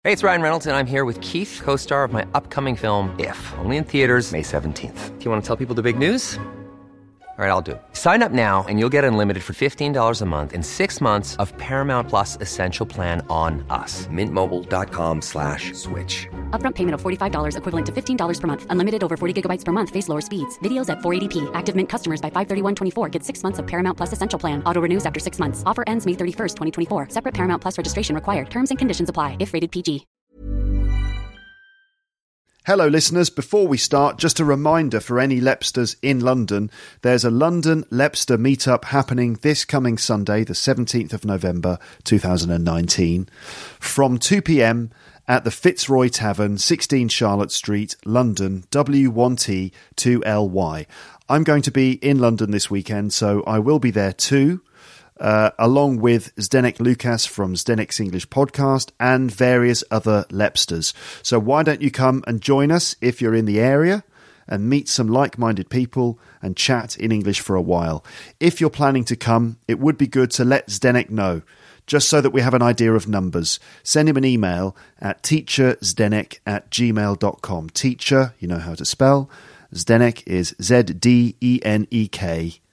Hey, it's Ryan Reynolds, and I'm here with Keith, co-star of my upcoming film, If, only in theaters May 17th. Do you want to tell people the big news? All right, I'll do it. Sign up now and you'll get unlimited for $15 a month and 6 months of Paramount Plus Essential Plan on us. MintMobile.com/switch. Upfront payment of $45 equivalent to $15 per month. Unlimited over 40 gigabytes per month. Face lower speeds. Videos at 480p. Active Mint customers by 531.24 get 6 months of Paramount Plus Essential Plan. Auto renews after 6 months. Offer ends May 31st, 2024. Separate Paramount Plus registration required. Terms and conditions apply if rated PG. Hello listeners, before we start, just a reminder for any Lepsters in London, there's a London Lepster meetup happening this coming Sunday, the 17th of November 2019, from 2pm at the Fitzroy Tavern, 16 Charlotte Street, London, W1T 2LY. I'm going to be in London this weekend, so I will be there too. Along with Zdenek Lucas from Zdenek's English podcast and various other Lepsters. So why don't you come and join us if you're in the area and meet some like-minded people and chat in English for a while. If you're planning to come, it would be good to let Zdenek know, just so that we have an idea of numbers. Send him an email at teacherzdenek@gmail.com. Teacher, you know how to spell. Zdenek is ZDENEK.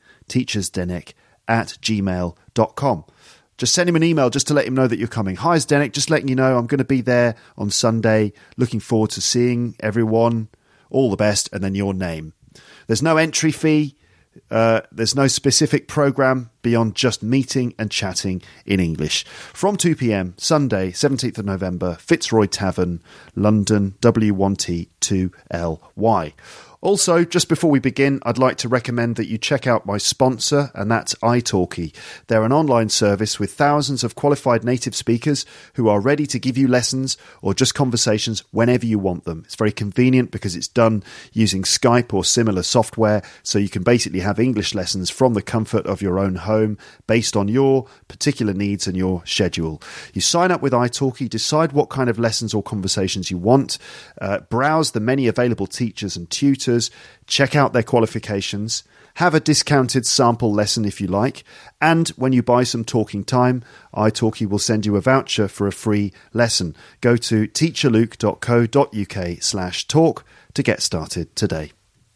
teacherzdenek@gmail.com. Just send him an email just to let him know that you're coming. Hi Zdenek, just letting you know I'm going to be there on Sunday. Looking forward to seeing everyone. All the best, and then your name. There's no entry fee. There's no specific program beyond just meeting and chatting in English. From 2pm, Sunday, 17th of November, Fitzroy Tavern, London, W1T 2LY. Also, just before we begin, I'd like to recommend that you check out my sponsor, and that's italki. They're an online service with thousands of qualified native speakers who are ready to give you lessons or just conversations whenever you want them. It's very convenient because it's done using Skype or similar software, so you can basically have English lessons from the comfort of your own home based on your particular needs and your schedule. You sign up with italki, decide what kind of lessons or conversations you want, browse the many available teachers and tutors, check out their qualifications, have a discounted sample lesson if you like, and when you buy some talking time, italki will send you a voucher for a free lesson. Go to teacherluke.co.uk/talk to get started today.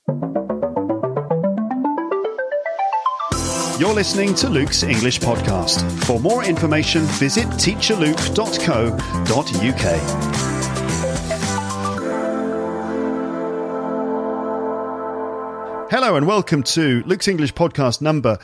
You're listening to Luke's English Podcast. For more information, visit teacherluke.co.uk. Hello and welcome to Luke's English Podcast number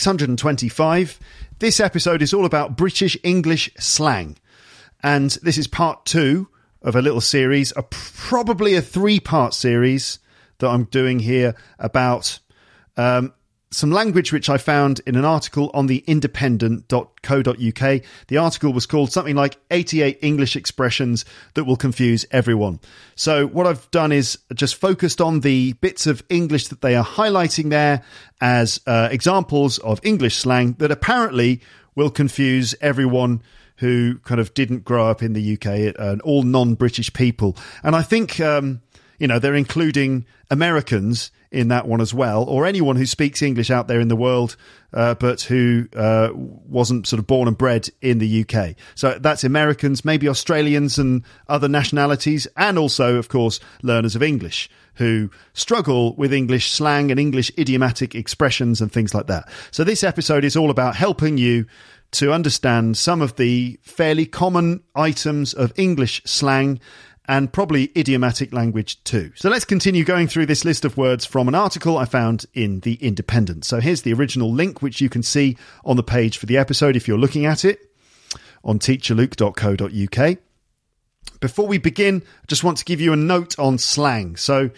625. This episode is all about British English slang. And this is part 2 of a little series, probably a 3-part series that I'm doing here about some language which I found in an article on the independent.co.uk. The article was called something like 88 English expressions that will confuse everyone. So what I've done is just focused on the bits of English that they are highlighting there as examples of English slang that apparently will confuse everyone who kind of didn't grow up in the UK, and all non-British people. And I think, they're including Americans in that one as well, or anyone who speaks English out there in the world, but who wasn't sort of born and bred in the UK. So that's Americans, maybe Australians and other nationalities, and also, of course, learners of English who struggle with English slang and English idiomatic expressions and things like that. So this episode is all about helping you to understand some of the fairly common items of English slang and probably idiomatic language too. So let's continue going through this list of words from an article I found in The Independent. So here's the original link, which you can see on the page for the episode if you're looking at it on teacherluke.co.uk. Before we begin, I just want to give you a note on slang. So,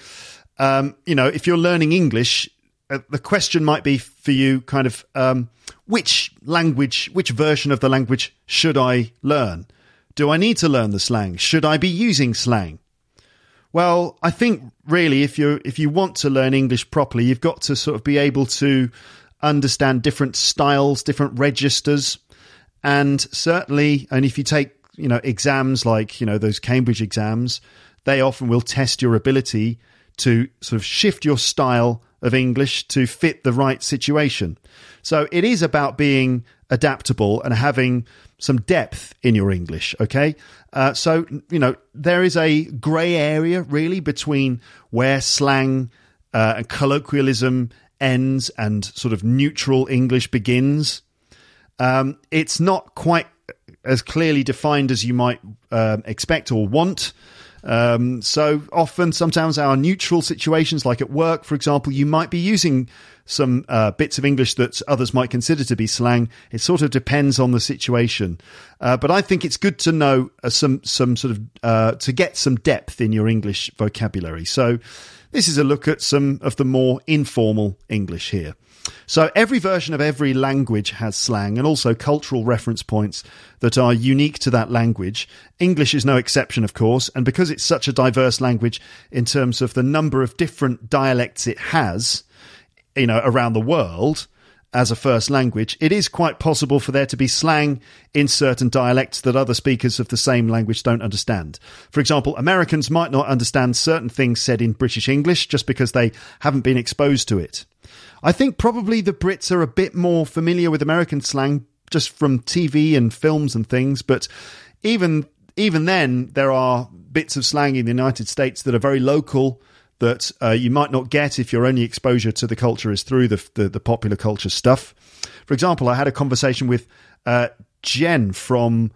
if you're learning English, the question might be for you kind of, which version of the language should I learn? Do I need to learn the slang? Should I be using slang? Well, I think really if you want to learn English properly, you've got to sort of be able to understand different styles, different registers, and certainly, and if you take, exams like, those Cambridge exams, they often will test your ability to sort of shift your style of English to fit the right situation. So it is about being adaptable and having some depth in your English, okay? So, there is a grey area, really, between where slang and colloquialism ends and sort of neutral English begins. It's not quite as clearly defined as you might expect or want. So often, sometimes our neutral situations, like at work, for example, you might be using some bits of English that others might consider to be slang. It sort of depends on the situation. But I think it's good to know some sort of, to get some depth in your English vocabulary. So this is a look at some of the more informal English here. So every version of every language has slang and also cultural reference points that are unique to that language. English is no exception, of course, and because it's such a diverse language in terms of the number of different dialects it has, around the world as a first language, it is quite possible for there to be slang in certain dialects that other speakers of the same language don't understand. For example, Americans might not understand certain things said in British English just because they haven't been exposed to it. I think probably the Brits are a bit more familiar with American slang just from TV and films and things, but even then, there are bits of slang in the United States that are very local that you might not get if your only exposure to the culture is through the popular culture stuff. For example, I had a conversation with Jen from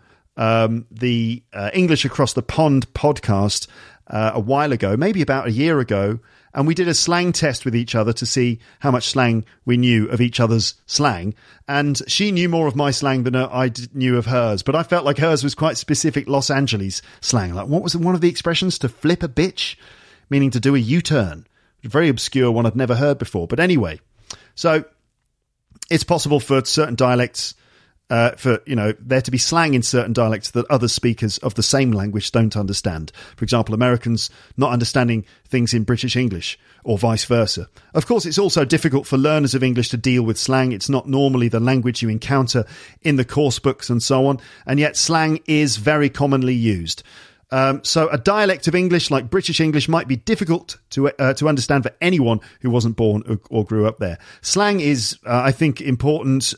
the English Across the Pond podcast a while ago, maybe about a year ago, and we did a slang test with each other to see how much slang we knew of each other's slang. And she knew more of my slang than I knew of hers, but I felt like hers was quite specific Los Angeles slang. Like, what was one of the expressions? To flip a bitch? Meaning to do a U-turn. A very obscure one I'd never heard before. But anyway, so it's possible for certain dialects, there to be slang in certain dialects that other speakers of the same language don't understand. For example, Americans not understanding things in British English or vice versa. Of course, it's also difficult for learners of English to deal with slang. It's not normally the language you encounter in the course books and so on. And yet slang is very commonly used. So a dialect of English like British English might be difficult to understand for anyone who wasn't born or grew up there. Slang is, I think, important,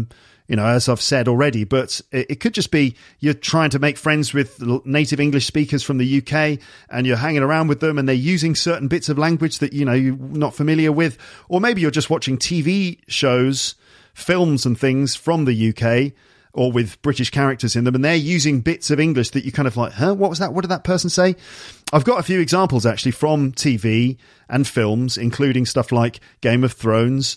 as I've said already, but it could just be you're trying to make friends with native English speakers from the UK and you're hanging around with them and they're using certain bits of language that, you're not familiar with. Or maybe you're just watching TV shows, films and things from the UK, or with British characters in them, and they're using bits of English that you kind of like, what was that? What did that person say? I've got a few examples, actually, from TV and films, including stuff like Game of Thrones,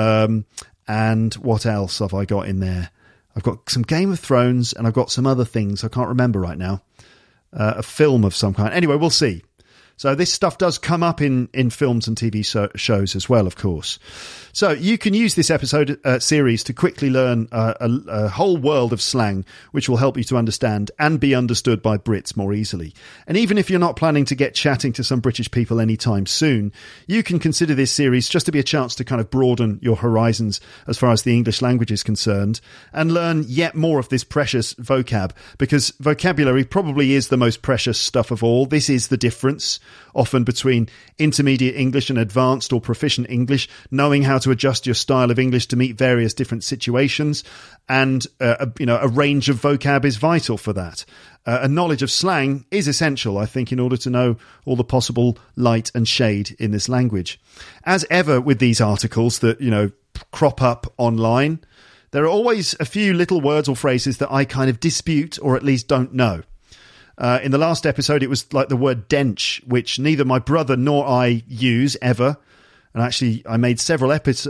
and what else have I got in there? I've got some Game of Thrones, and I've got some other things I can't remember right now. A film of some kind. Anyway, we'll see. So this stuff does come up in films and TV shows as well, of course. So you can use this episode series to quickly learn a whole world of slang, which will help you to understand and be understood by Brits more easily. And even if you're not planning to get chatting to some British people anytime soon, you can consider this series just to be a chance to kind of broaden your horizons as far as the English language is concerned and learn yet more of this precious vocab, because vocabulary probably is the most precious stuff of all. This is the difference often between intermediate English and advanced or proficient English, knowing how to adjust your style of English to meet various different situations, and a range of vocab is vital for that. A knowledge of slang is essential, I think, in order to know all the possible light and shade in this language. As ever with these articles that, crop up online, there are always a few little words or phrases that I kind of dispute or at least don't know. In the last episode, it was like the word dench, which neither my brother nor I use ever. And actually, I made several edits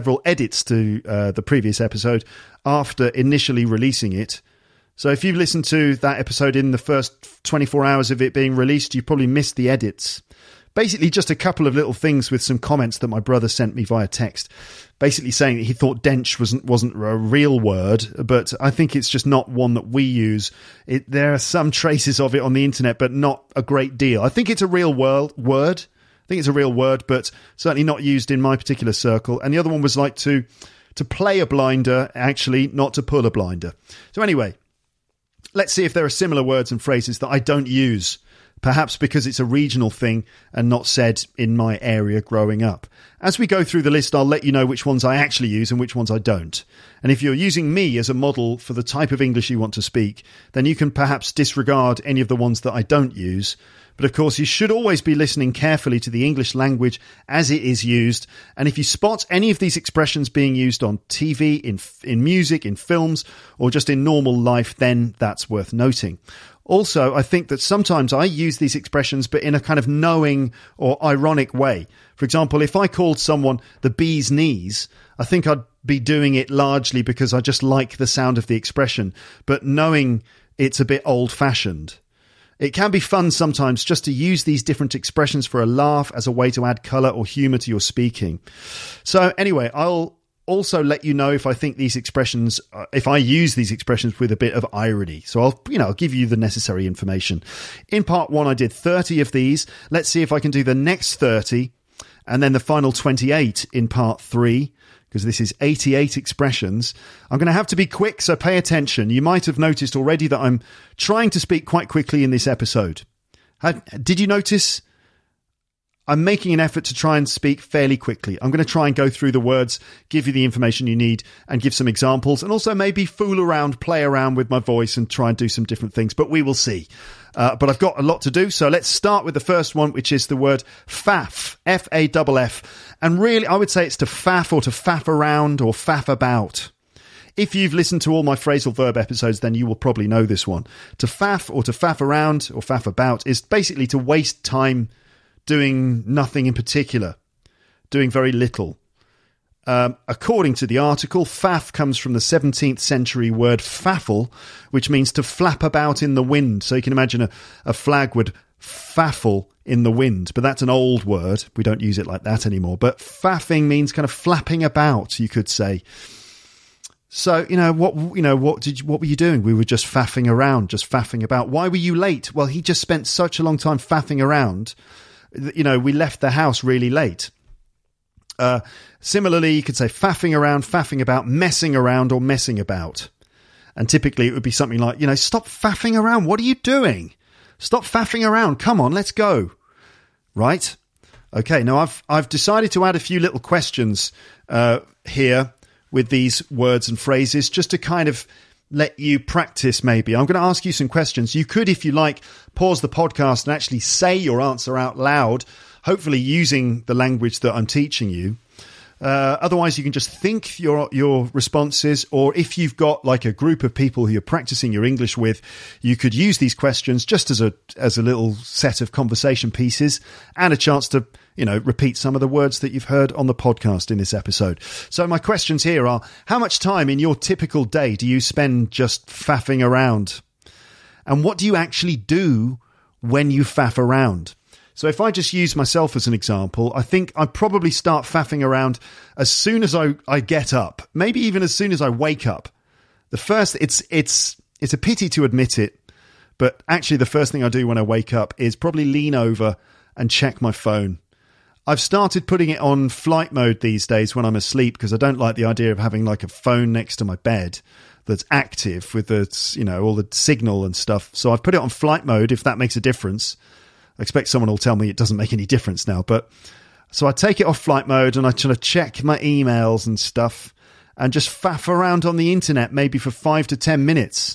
to the previous episode after initially releasing it. So if you've listened to that episode in the first 24 hours of it being released, you probably missed the edits. Basically, just a couple of little things with some comments that my brother sent me via text. Basically saying that he thought dench wasn't a real word, but I think it's just not one that we use. There are some traces of it on the internet, but not a great deal. I think it's a real word. I think it's a real word, but certainly not used in my particular circle. And the other one was like to play a blinder, actually, not to pull a blinder. So anyway, let's see if there are similar words and phrases that I don't use perhaps because it's a regional thing and not said in my area growing up. As we go through the list, I'll let you know which ones I actually use and which ones I don't. And if you're using me as a model for the type of English you want to speak, then you can perhaps disregard any of the ones that I don't use. But of course, you should always be listening carefully to the English language as it is used. And if you spot any of these expressions being used on TV, in music, in films, or just in normal life, then that's worth noting. Also, I think that sometimes I use these expressions, but in a kind of knowing or ironic way. For example, if I called someone the bee's knees, I think I'd be doing it largely because I just like the sound of the expression, but knowing it's a bit old-fashioned. It can be fun sometimes just to use these different expressions for a laugh as a way to add colour or humour to your speaking. So anyway, I'll also let you know if I think these expressions, if I use these expressions with a bit of irony. So I'll give you the necessary information. In part 1, I did 30 of these. Let's see if I can do the next 30 and then the final 28 in part 3. Because this is 88 expressions. I'm going to have to be quick, so pay attention. You might have noticed already that I'm trying to speak quite quickly in this episode. Did you notice? I'm making an effort to try and speak fairly quickly. I'm going to try and go through the words, give you the information you need, and give some examples, and also maybe fool around, play around with my voice and try and do some different things, but we will see. But I've got a lot to do, so let's start with the first one, which is the word faff, F-A-F-F. And really, I would say it's to faff or to faff around or faff about. If you've listened to all my phrasal verb episodes, then you will probably know this one. To faff or to faff around or faff about is basically to waste time doing nothing in particular, doing very little. According to the article, faff comes from the 17th century word faffle, which means to flap about in the wind. So you can imagine a flag would faffle in the wind, but that's an old word. We don't use it like that anymore. But faffing means kind of flapping about, you could say. So, what were you doing? We were just faffing around, just faffing about. Why were you late? Well, he just spent such a long time faffing around. We left the house really late. Similarly, you could say faffing around, faffing about, messing around or messing about. And typically it would be something like, stop faffing around. What are you doing? Stop faffing around. Come on, let's go. Right? Okay, now I've decided to add a few little questions here with these words and phrases just to kind of let you practice maybe. I'm going to ask you some questions. You could, if you like, pause the podcast and actually say your answer out loud, hopefully using the language that I'm teaching you. Otherwise, you can just think your responses, or if you've got like a group of people who you're practicing your English with, you could use these questions just as a little set of conversation pieces and a chance to, repeat some of the words that you've heard on the podcast in this episode. So my questions here are, how much time in your typical day do you spend just faffing around? And what do you actually do when you faff around? So if I just use myself as an example, I think I probably start faffing around as soon as I get up, maybe even as soon as I wake up. The first, it's a pity to admit it, but actually the first thing I do when I wake up is probably lean over and check my phone. I've started putting it on flight mode these days when I'm asleep because I don't like the idea of having like a phone next to my bed that's active with the, all the signal and stuff. So I've put it on flight mode if that makes a difference. I expect someone will tell me it doesn't make any difference now, but so I take it off flight mode and I try to check my emails and stuff and just faff around on the internet maybe for 5 to 10 minutes.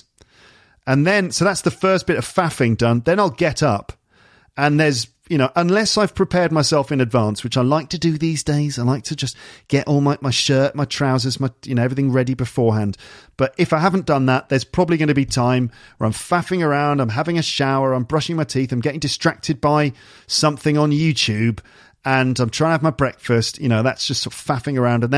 And then, so that's the first bit of faffing done. Then I'll get up and there's, unless I've prepared myself in advance, which I like to do these days, I like to just get all my shirt, my trousers, my, everything ready beforehand. But if I haven't done that, there's probably going to be time where I'm faffing around, I'm having a shower, I'm brushing my teeth, I'm getting distracted by something on YouTube, and I'm trying to have my breakfast. That's just sort of faffing around. And then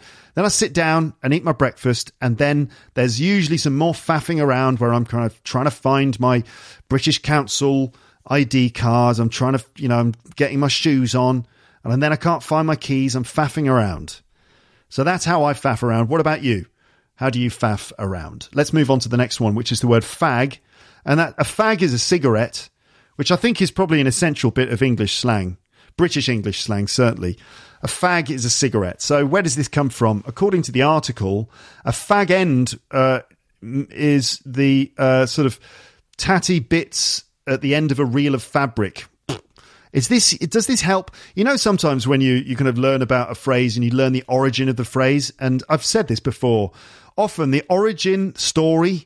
I sit down and eat my breakfast. And then there's usually some more faffing around where I'm kind of trying to find my British Council ID card. I'm trying to, I'm getting my shoes on, and then I can't find my keys. I'm faffing around. So that's how I faff around. What about you? How do you faff around? Let's move on to the next one, which is the word fag. And a fag is a cigarette, which I think is probably an essential bit of English slang, British English slang, certainly. A fag is a cigarette. So where does this come from? According to the article, a fag end is the sort of tatty bits at the end of a reel of fabric. Does this help? You know, sometimes when you kind of learn about a phrase and you learn the origin of the phrase, and I've said this before, often the origin story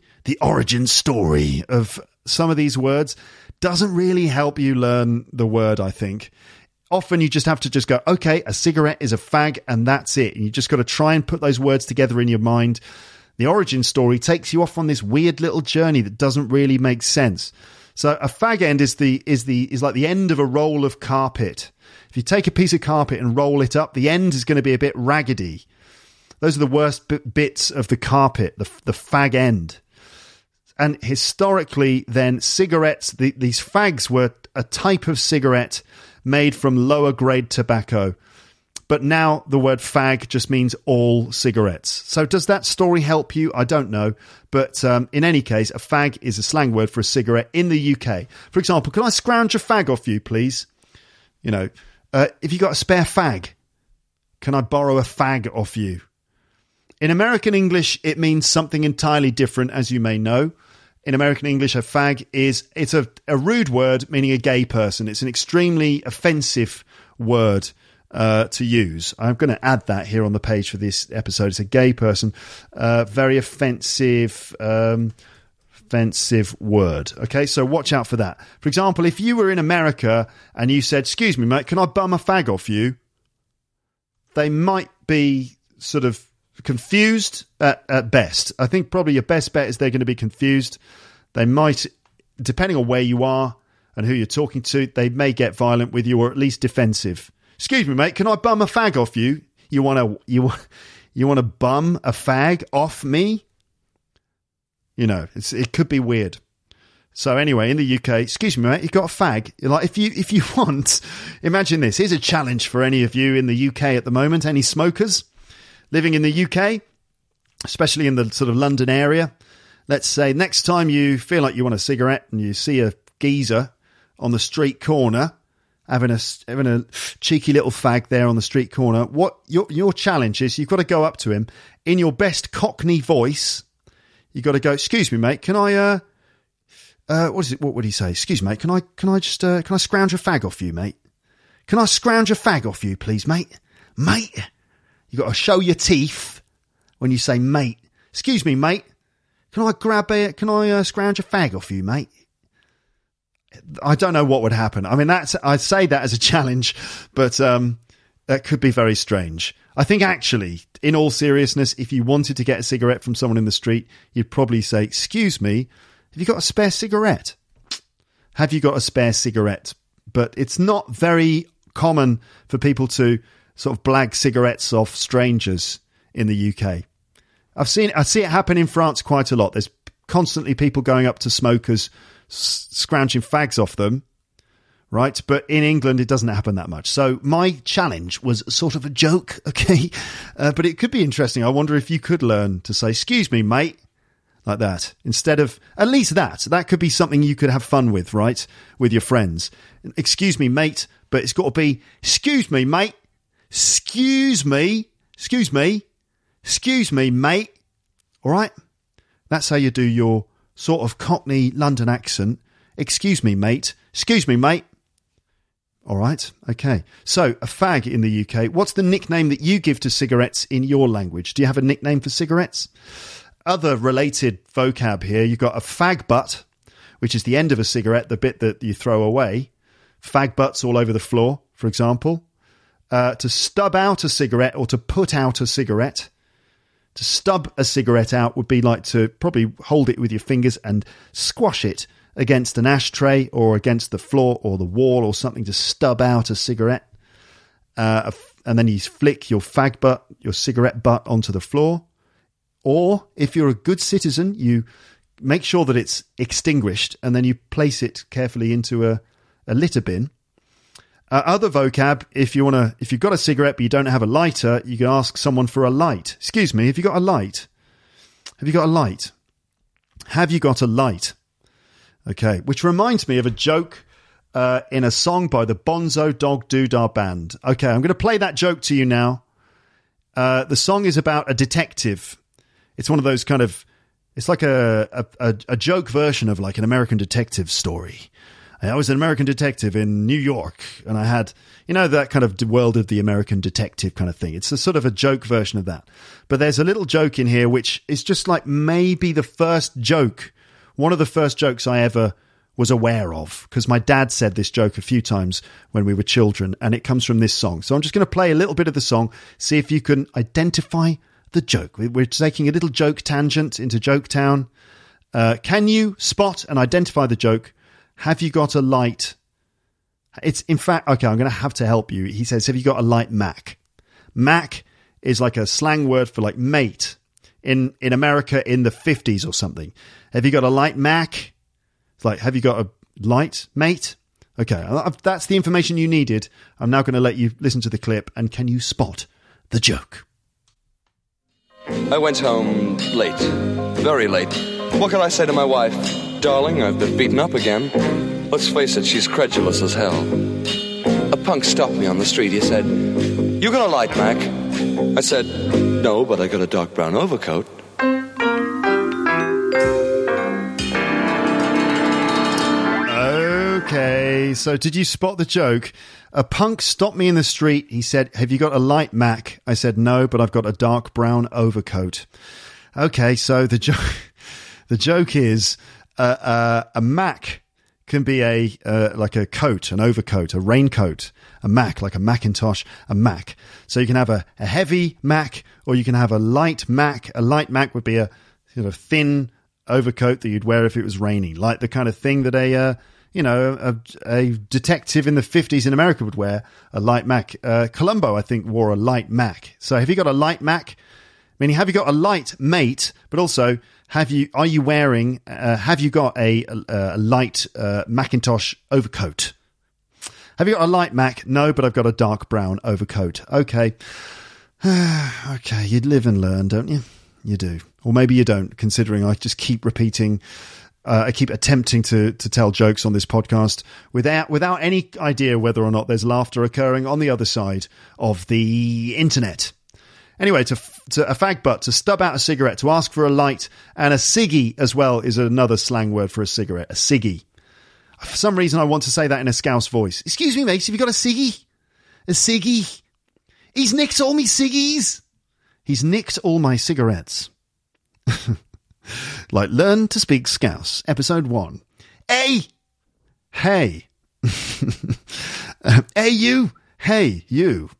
of some of these words doesn't really help you learn the word, I think. Often you just have to just go, okay, a cigarette is a fag, and that's it. And you just got to try and put those words together in your mind. The origin story takes you off on this weird little journey that doesn't really make sense. So a fag end is like the end of a roll of carpet. If you take a piece of carpet and roll it up, the end is going to be a bit raggedy. Those are the worst bits of the carpet, the fag end. And historically, then, cigarettes, these fags were a type of cigarette made from lower grade tobacco. But now the word fag just means all cigarettes. So does that story help you? I don't know. But in any case, a fag is a slang word for a cigarette in the UK. For example, can I scrounge a fag off you, please? You know, if you got a spare fag, can I borrow a fag off you? In American English, it means something entirely different, as you may know. In American English, a fag it's a rude word meaning a gay person. It's an extremely offensive word to use. I'm going to add that here on the page for this episode. It's a gay person. Very offensive word. Okay, so watch out for that. For example, if you were in America and you said, "Excuse me, mate, can I bum a fag off you?" They might be sort of confused at best. I think probably your best bet is they're going to be confused. They might, depending on where you are and who you're talking to, they may get violent with you or at least defensive. "Excuse me, mate, can I bum a fag off you?" You want to bum a fag off me? You know, it could be weird. So anyway, in the UK, "Excuse me, mate, you got a fag?" Like if you want, imagine this. Here's a challenge for any of you in the UK at the moment. Any smokers living in the UK, especially in the sort of London area. Let's say next time you feel like you want a cigarette and you see a geezer on the street corner having a cheeky little fag there on the street corner, what your challenge is, you've got to go up to him in your best Cockney voice. You've got to go, "Excuse me, mate, can I what would he say? "Excuse me, mate, can I scrounge a fag off you, mate? Can I scrounge a fag off you, please, mate? Mate." You've got to show your teeth when you say mate. "Excuse me, mate. Can I scrounge a fag off you, mate?" I don't know what would happen. I mean, I say that as a challenge, but that could be very strange. I think actually, in all seriousness, if you wanted to get a cigarette from someone in the street, you'd probably say, "Excuse me, have you got a spare cigarette? Have you got a spare cigarette?" But it's not very common for people to sort of blag cigarettes off strangers in the UK. I see it happen in France quite a lot. There's constantly people going up to smokers, scrounging fags off them, right? But in England, it doesn't happen that much. So my challenge was sort of a joke, okay? But it could be interesting. I wonder if you could learn to say, "Excuse me, mate," like that. Instead of, at least that could be something you could have fun with, right? With your friends. "Excuse me, mate," but it's got to be, "Excuse me, mate. Excuse me, mate." All right? That's how you do your sort of Cockney London accent. "Excuse me, mate. Excuse me, mate." All right? Okay. So, a fag in the UK. What's the nickname that you give to cigarettes in your language? Do you have a nickname for cigarettes? Other related vocab here. You've got a fag butt, which is the end of a cigarette, the bit that you throw away. Fag butts all over the floor, for example. To stub out a cigarette or to put out a cigarette. To stub a cigarette out would be like to probably hold it with your fingers and squash it against an ashtray or against the floor or the wall or something to stub out a cigarette. And then you flick your cigarette butt onto the floor. Or if you're a good citizen, you make sure that it's extinguished and then you place it carefully into a litter bin. Other vocab, if you've got a cigarette but you don't have a lighter, you can ask someone for a light. "Excuse me, have you got a light? Have you got a light? Have you got a light?" Okay, which reminds me of a joke in a song by the Bonzo Dog Doodah Band. Okay, I'm going to play that joke to you now. The song is about a detective. It's one of those kind of It's like a joke version of like an American detective story. I was an American detective in New York, and I had, that kind of world of the American detective kind of thing. It's a sort of a joke version of that. But there's a little joke in here which is just like maybe the first joke, one of the first jokes I ever was aware of, because my dad said this joke a few times when we were children, and it comes from this song. So I'm just going to play a little bit of the song, see if you can identify the joke. We're taking a little joke tangent into Joketown. Can you spot and identify the joke? Have you got a light? It's in fact, okay, I'm going to have to help you. He says, have you got a light Mac? Mac is like a slang word for like mate in America in the 50s or something. Have you got a light Mac? It's like, have you got a light mate? Okay, that's the information you needed. I'm now going to let you listen to the clip, and can you spot the joke? I went home late, very late. What can I say to my wife? Darling, I've been beaten up again. Let's face it, she's credulous as hell. A punk stopped me on the street. He said, "You got a light, Mac?" I said, "No, but I got a dark brown overcoat." Okay, so did you spot the joke? A punk stopped me in the street. He said, "Have you got a light Mac?" I said, "No, but I've got a dark brown overcoat." Okay, so the joke is a Mac can be like a coat, an overcoat, a raincoat, a Mac, like a Macintosh, a Mac. So you can have a heavy Mac, or you can have a light Mac. A light Mac would be a sort of thin overcoat that you'd wear if it was raining, like the kind of thing that a detective in the 50s in America would wear, a light Mac. Columbo, I think, wore a light Mac. So have you got a light Mac? Meaning, have you got a light mate? But also, have you got a light Macintosh overcoat? Have you got a light Mac? No, but I've got a dark brown overcoat. Okay. Okay, you'd live and learn, don't you? You do. Or maybe you don't, considering I just keep repeating, I keep attempting to tell jokes on this podcast without any idea whether or not there's laughter occurring on the other side of the internet. Anyway, to a fag butt, to stub out a cigarette, to ask for a light, and a ciggy as well is another slang word for a cigarette, a ciggy. For some reason, I want to say that in a Scouse voice. Excuse me, mate, have you got a ciggy? A ciggy? He's nicked all me ciggies. He's nicked all my cigarettes. Like Learn to Speak Scouse, episode 1. Hey! Hey! Hey, you! Hey, you!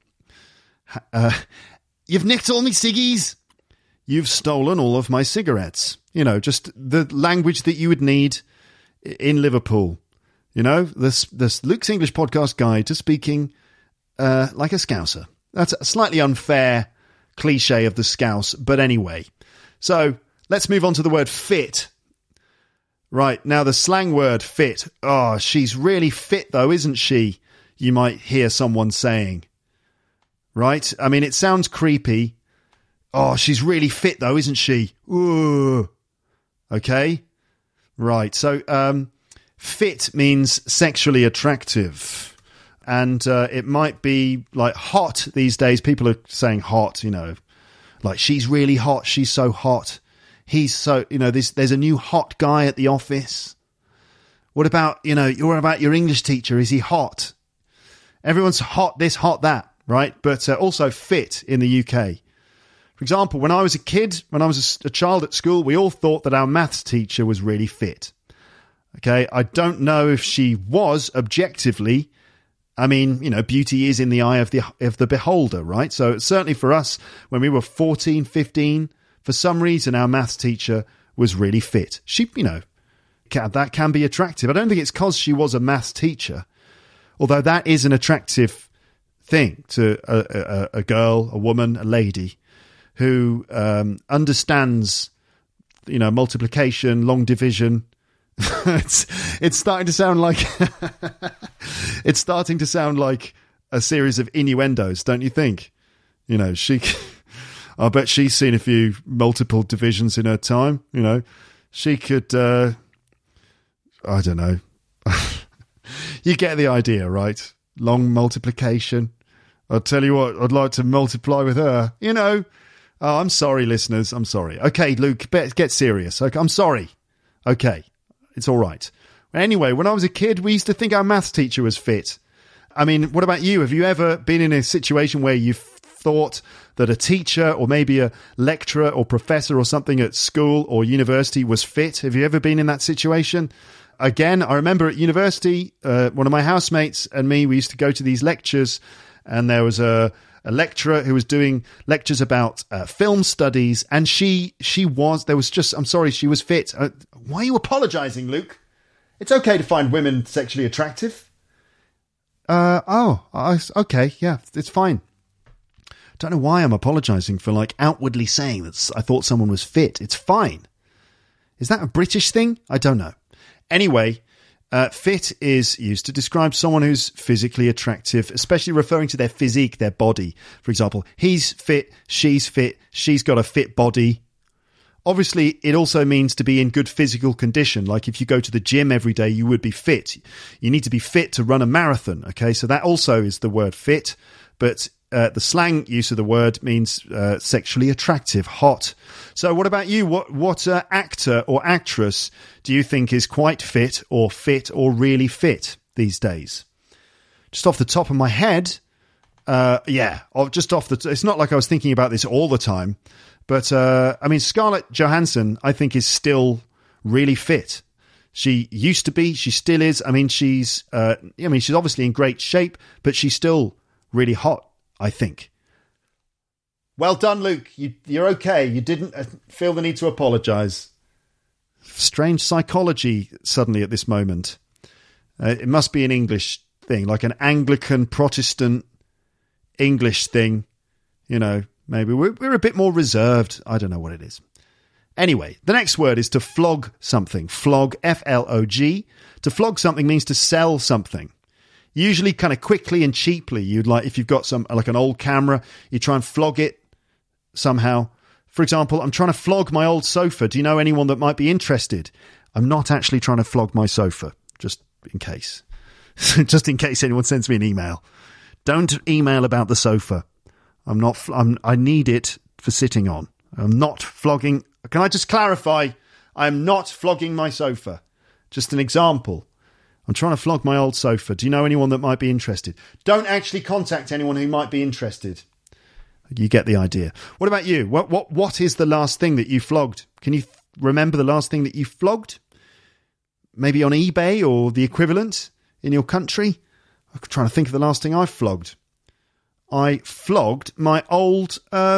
You've nicked all me ciggies. You've stolen all of my cigarettes. Just the language that you would need in Liverpool. This Luke's English podcast guide to speaking like a Scouser. That's a slightly unfair cliche of the Scouse, but anyway. So let's move on to the word fit. Right, now the slang word fit. Oh, she's really fit though, isn't she? You might hear someone saying. Right? I mean, it sounds creepy. Oh, she's really fit though, isn't she? Ooh. Okay? Right, so fit means sexually attractive. And it might be like hot these days. People are saying hot, like she's really hot. She's so hot. He's so, there's a new hot guy at the office. What about, what about your English teacher? Is he hot? Everyone's hot this, hot that. Right, but also fit in the UK. For example, when I was a kid, when I was a child at school, we all thought that our maths teacher was really fit. Okay, I don't know if she was objectively. I mean, beauty is in the eye of the beholder, right? So certainly for us, when we were 14, 15, for some reason our maths teacher was really fit. She, that can be attractive. I don't think it's because she was a maths teacher, although that is an attractive thing to a girl, a woman, a lady who understands, multiplication, long division. it's starting to sound like it's starting to sound like a series of innuendos, don't you think? I bet she's seen a few multiple divisions in her time. She could. I don't know. You get the idea, right? Long multiplication. I'll tell you what, I'd like to multiply with her. Oh, I'm sorry, listeners. I'm sorry. Okay, Luke, get serious. Okay, I'm sorry. Okay, it's all right. Anyway, when I was a kid, we used to think our maths teacher was fit. I mean, what about you? Have you ever been in a situation where you've thought that a teacher or maybe a lecturer or professor or something at school or university was fit? Have you ever been in that situation? Again, I remember at university, one of my housemates and me, we used to go to these lectures, and there was a lecturer who was doing lectures about film studies, and she was fit. Why are you apologising, Luke? It's okay to find women sexually attractive. Okay, yeah, it's fine. Don't know why I'm apologising for outwardly saying that I thought someone was fit. It's fine. Is that a British thing? I don't know. Anyway, fit is used to describe someone who's physically attractive, especially referring to their physique, their body. For example, he's fit, she's got a fit body. Obviously, it also means to be in good physical condition. Like if you go to the gym every day, you would be fit. You need to be fit to run a marathon. Okay, so that also is the word fit. But the slang use of the word means sexually attractive, hot. So what about you? What actor or actress do you think is quite fit or really fit these days? Just off the top of my head, it's not like I was thinking about this all the time. But, Scarlett Johansson, I think, is still really fit. She used to be, she still is. She's obviously in great shape, but she's still really hot, I think. Well done, Luke. You're okay. You didn't feel the need to apologise. Strange psychology suddenly at this moment. It must be an English thing, like an Anglican Protestant English thing, Maybe we're a bit more reserved. I don't know what it is. Anyway, the next word is to flog something. Flog, F-L-O-G. To flog something means to sell something. Usually kind of quickly and cheaply. If you've got an old camera, you try and flog it somehow. For example, I'm trying to flog my old sofa. Do you know anyone that might be interested? I'm not actually trying to flog my sofa, just in case. Just in case anyone sends me an email. Don't email about the sofa. I need it for sitting on. I'm not flogging. Can I just clarify? I'm not flogging my sofa. Just an example. I'm trying to flog my old sofa. Do you know anyone that might be interested? Don't actually contact anyone who might be interested. You get the idea. What about you? What is the last thing that you flogged? Can you remember the last thing that you flogged? Maybe on eBay or the equivalent in your country? I'm trying to think of the last thing I flogged. I flogged my old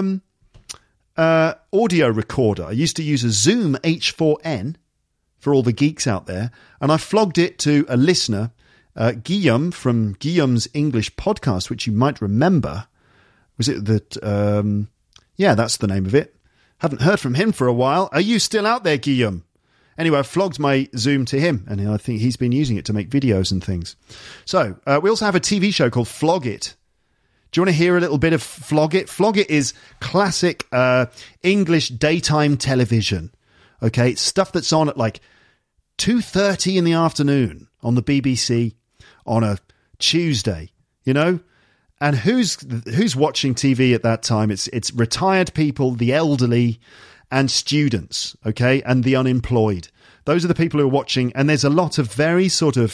audio recorder. I used to use a Zoom H4n for all the geeks out there, and I flogged it to a listener, Guillaume from Guillaume's English podcast, which you might remember. Was it that? Yeah, that's the name of it. Haven't heard from him for a while. Are you still out there, Guillaume? Anyway, I flogged my Zoom to him, and I think he's been using it to make videos and things. So we also have a TV show called Flog It. Do you want to hear a little bit of Flog It? Flog It is classic English daytime television. Okay, it's stuff that's on at 2:30 in the afternoon on the BBC on a Tuesday, And who's watching TV at that time? It's retired people, the elderly, and students, okay, and the unemployed. Those are the people who are watching, and there's a lot of very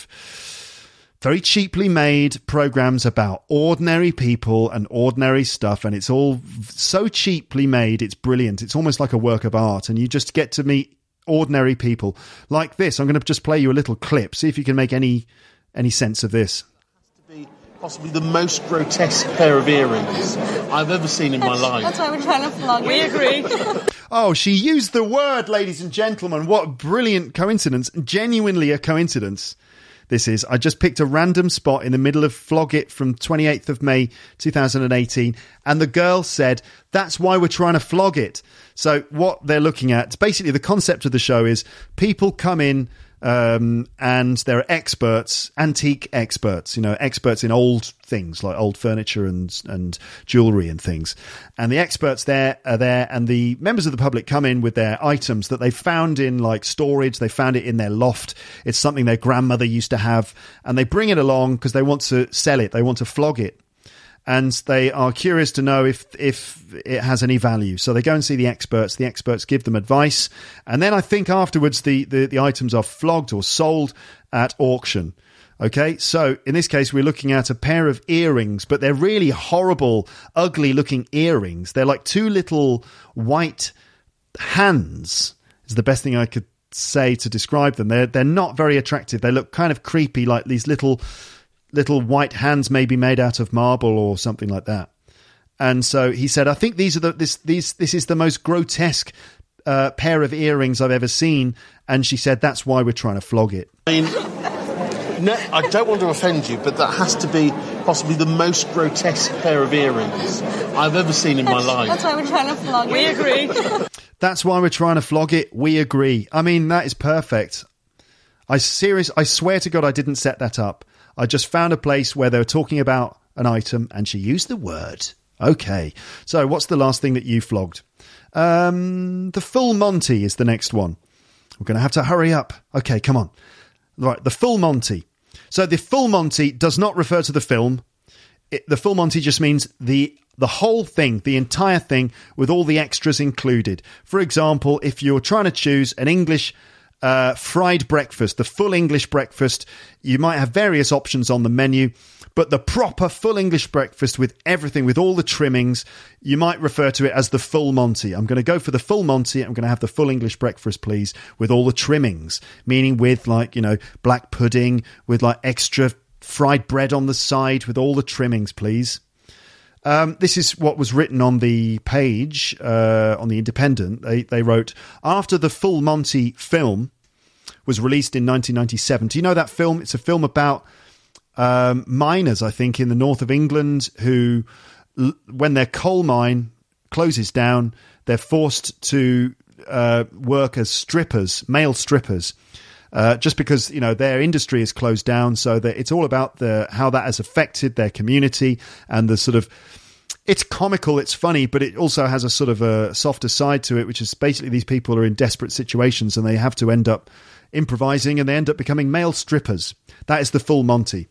cheaply made programs about ordinary people and ordinary stuff, and it's all so cheaply made, it's brilliant. It's almost like a work of art, and you just get to meet ordinary people like this. I'm going to just play you a little clip, see if you can make any sense of this. Possibly the most grotesque pair of earrings I've ever seen in my life. That's why we're trying to flog it. We agree. Oh, she used the word, ladies and gentlemen. What a brilliant coincidence. Genuinely a coincidence. This is. I just picked a random spot in the middle of Flog It from 28th of May 2018, and the girl said, that's why we're trying to flog it. So what they're looking at, basically the concept of the show is people come in and there are experts, antique experts, experts in old things like old furniture and jewellery and things. And the experts are there, and the members of the public come in with their items that they found in storage. They found it in their loft. It's something their grandmother used to have, and they bring it along because they want to sell it. They want to flog it. and they are curious to know if it has any value. So they go and see the experts. The experts give them advice, and then I think afterwards the items are flogged or sold at auction. Okay, so in this case, we're looking at a pair of earrings, but they're really horrible, ugly-looking earrings. They're like two little white hands, is the best thing I could say to describe them. They're not very attractive. They look kind of creepy, like these little white hands maybe made out of marble or something like that. And so he said, I think this is the most grotesque pair of earrings I've ever seen. And she said, that's why we're trying to flog it. I mean, no, I don't want to offend you, but that has to be possibly the most grotesque pair of earrings I've ever seen in my life. That's why we're trying to flog it. We agree. That's why we're trying to flog it. We agree. I mean, that is perfect. I swear to God, I didn't set that up. I just found a place where they were talking about an item and she used the word. Okay. So what's the last thing that you flogged? The full Monty is the next one. We're going to have to hurry up. Okay, come on. Right, the full Monty. So the full Monty does not refer to the film. The full Monty just means the whole thing, the entire thing, with all the extras included. For example, if you're trying to choose an English fried breakfast, the full English breakfast, you might have various options on the menu, but the proper full English breakfast with everything, with all the trimmings, you might refer to it as the full Monty. I'm going to go for the full Monty. I'm going to have the full English breakfast, please, with all the trimmings, meaning with black pudding, with extra fried bread on the side, with all the trimmings, please. This is what was written on the page on the Independent. They wrote, after the Full Monty film was released in 1997. Do you know that film? It's a film about miners, I think, in the north of England who, when their coal mine closes down, they're forced to work as strippers, male strippers. Just because, their industry is closed down. So that it's all about how that has affected their community and the sort of, it's comical, it's funny, but it also has a sort of a softer side to it, which is basically these people are in desperate situations and they have to end up improvising and they end up becoming male strippers. That is the Full Monty.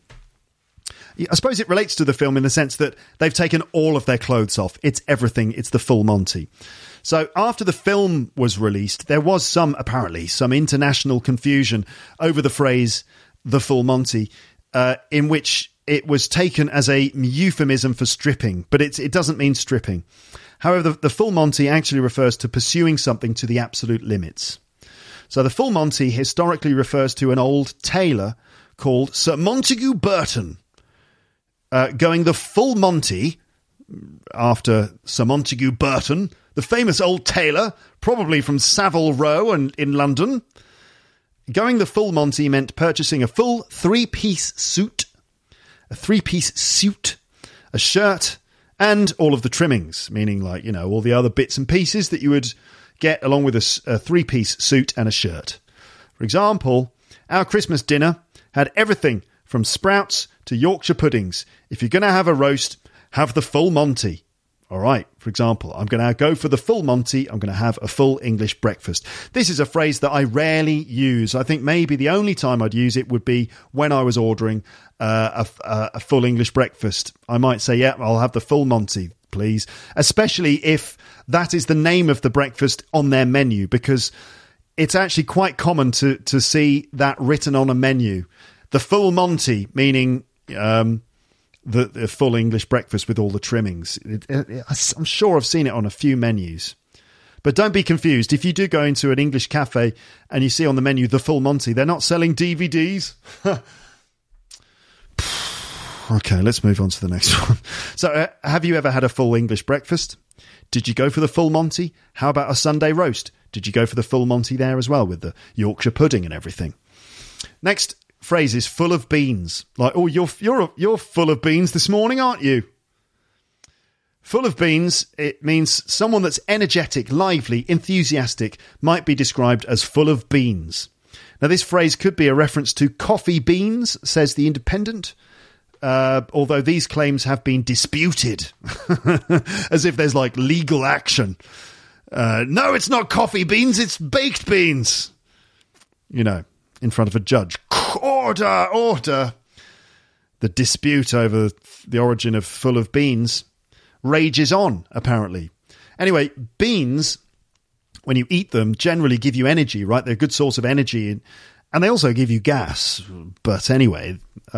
I suppose it relates to the film in the sense that they've taken all of their clothes off. It's everything. It's the Full Monty. So after the film was released, there was apparently some international confusion over the phrase the Full Monty, in which it was taken as a euphemism for stripping, but it doesn't mean stripping. However, the Full Monty actually refers to pursuing something to the absolute limits. So the Full Monty historically refers to an old tailor called Sir Montagu Burton, going the full Monty after Sir Montagu Burton, the famous old tailor, probably from Savile Row and in London. Going the full Monty meant purchasing a full three-piece suit, a shirt, and all of the trimmings, meaning all the other bits and pieces that you would get along with a three-piece suit and a shirt. For example, our Christmas dinner had everything from sprouts to Yorkshire puddings. If you're going to have a roast, have the full Monty. All right, for example, I'm going to go for the full Monty. I'm going to have a full English breakfast. This is a phrase that I rarely use. I think maybe the only time I'd use it would be when I was ordering a full English breakfast. I might say, yeah, I'll have the full Monty, please. Especially if that is the name of the breakfast on their menu, because it's actually quite common to see that written on a menu. The full Monty, meaning the full English breakfast with all the trimmings. I'm sure I've seen it on a few menus. But don't be confused. If you do go into an English cafe and you see on the menu the full Monty, they're not selling DVDs. Okay, let's move on to the next one. So have you ever had a full English breakfast? Did you go for the full Monty? How about a Sunday roast? Did you go for the full Monty there as well with the Yorkshire pudding and everything? Next phrase is full of beans. Like, oh, you're full of beans this morning, aren't you? Full of beans, it means someone that's energetic, lively, enthusiastic, might be described as full of beans. Now, this phrase could be a reference to coffee beans, says the Independent, although these claims have been disputed, as if there's legal action. No, it's not coffee beans, it's baked beans. In front of a judge. Order! The dispute over the origin of full of beans rages on, apparently. Anyway, beans, when you eat them, generally give you energy, right? They're a good source of energy, and they also give you gas. But anyway,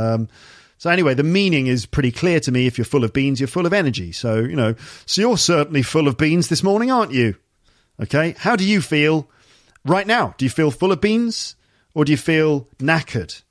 the meaning is pretty clear to me. If you're full of beans, you're full of energy. So, so you're certainly full of beans this morning, aren't you? Okay, how do you feel right now? Do you feel full of beans, or do you feel knackered?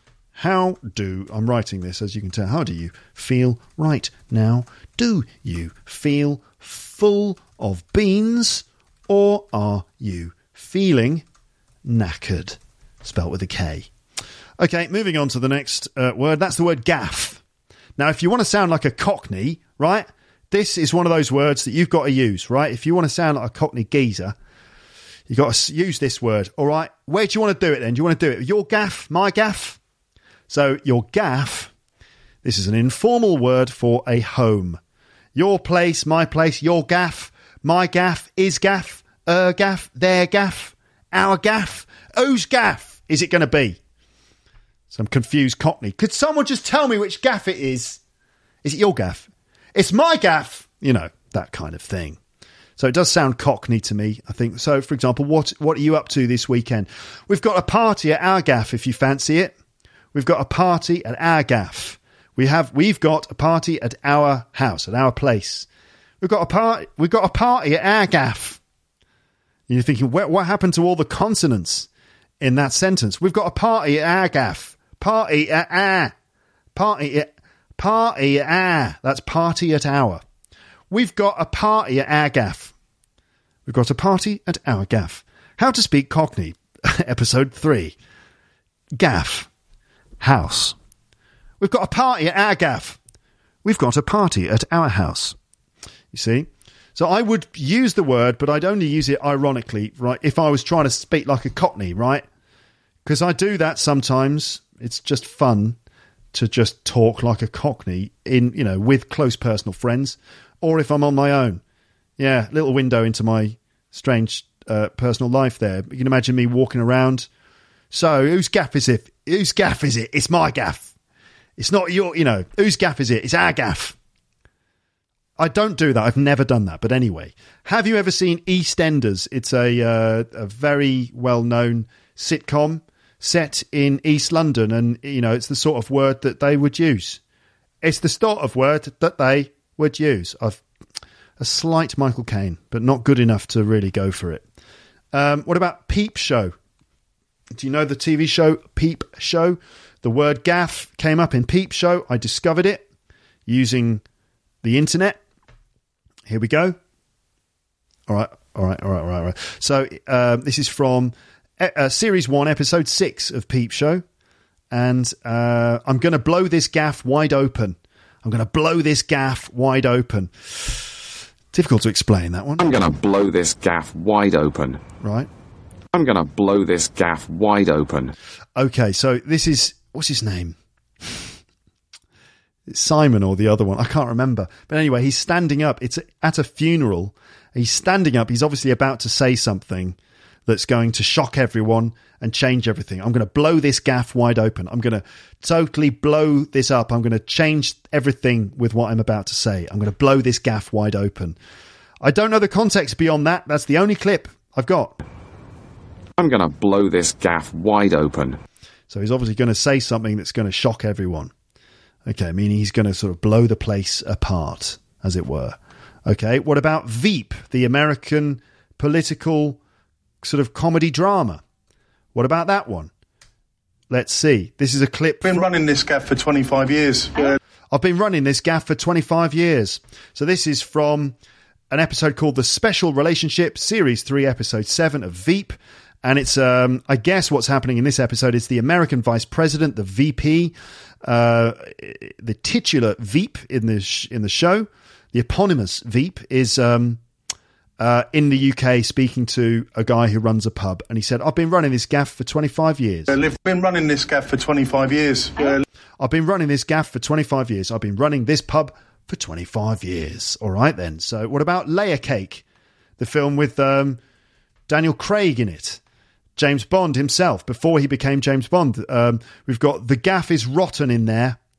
I'm writing this, as you can tell. How do you feel right now? Do you feel full of beans, or are you feeling knackered? Spelt with a K. Okay, moving on to the next word. That's the word gaff. Now, if you want to sound like a Cockney, right, this is one of those words that you've got to use, right? If you want to sound like a Cockney geezer, you've got to use this word, all right? Where do you want to do it then? Do you want to do it with your gaff, my gaff? So your gaff, this is an informal word for a home. Your place, my place, your gaff, my gaff, his gaff, gaff, their gaff, our gaff. Whose gaff is it going to be? Some confused Cockney. Could someone just tell me which gaff it is? Is it your gaff? It's my gaff. That kind of thing. So it does sound Cockney to me, I think. So, for example, what are you up to this weekend? We've got a party at our gaff, if you fancy it. We've got a party at our gaff. We've got a party at our house, at our place. We've got a party at our gaff. And you're thinking, what happened to all the consonants in that sentence? We've got a party at our gaff. Party at our. Party at our. That's party at our. We've got a party at our gaff. We've got a party at our gaff. How to speak Cockney, episode 3. Gaff. House. We've got a party at our gaff. We've got a party at our house. You see? So I would use the word, but I'd only use it ironically, right? If I was trying to speak like a Cockney, right? Because I do that sometimes. It's just fun to just talk like a Cockney with close personal friends, or if I'm on my own. Yeah, little window into my strange personal life there. You can imagine me walking around. So, whose gaff is it? Whose gaff is it? It's my gaff. It's not your, whose gaff is it? It's our gaff. I don't do that. I've never done that. But anyway, have you ever seen EastEnders? It's a very well-known sitcom set in East London. And, it's the sort of word that they would use. It's the sort of word that they would use. A slight Michael Caine, but not good enough to really go for it. What about Peep Show? Do you know the TV show Peep Show? The word gaff came up in Peep Show. I discovered it using the internet. Here we go. All right. So this is from Series 1, Episode 6 of Peep Show. And I'm going to blow this gaff wide open. Difficult to explain, that one. I'm going to blow this gaff wide open. Right. I'm going to blow this gaff wide open. Okay, so this is... What's his name? It's Simon or the other one. I can't remember. But anyway, he's standing up. It's at a funeral. He's standing up. He's obviously about to say something that's going to shock everyone and change everything. I'm going to blow this gaff wide open. I'm going to totally blow this up. I'm going to change everything with what I'm about to say. I'm going to blow this gaff wide open. I don't know the context beyond that. That's the only clip I've got. I'm going to blow this gaff wide open. So he's obviously going to say something that's going to shock everyone. Okay, meaning he's going to sort of blow the place apart, as it were. Okay, what about Veep, the American political sort of comedy drama? What about that one? Let's see. This is a clip. I've been running this gaff for 25 years. I've been running this gaff for 25 years. So this is from an episode called The Special Relationship, Series 3, Episode 7 of Veep. And it's, I guess what's happening in this episode is the American Vice President, the VP, the titular Veep in the show, the eponymous Veep, is in the UK speaking to a guy who runs a pub. And he said, I've been running this gaff for 25 years. I've been running this gaff for 25 years. I've been running this gaff for 25 years. I've been running this pub for 25 years. All right, then. So what about Layer Cake, the film with Daniel Craig in it? James Bond himself, before he became James Bond. We've got The Gaff is Rotten in there.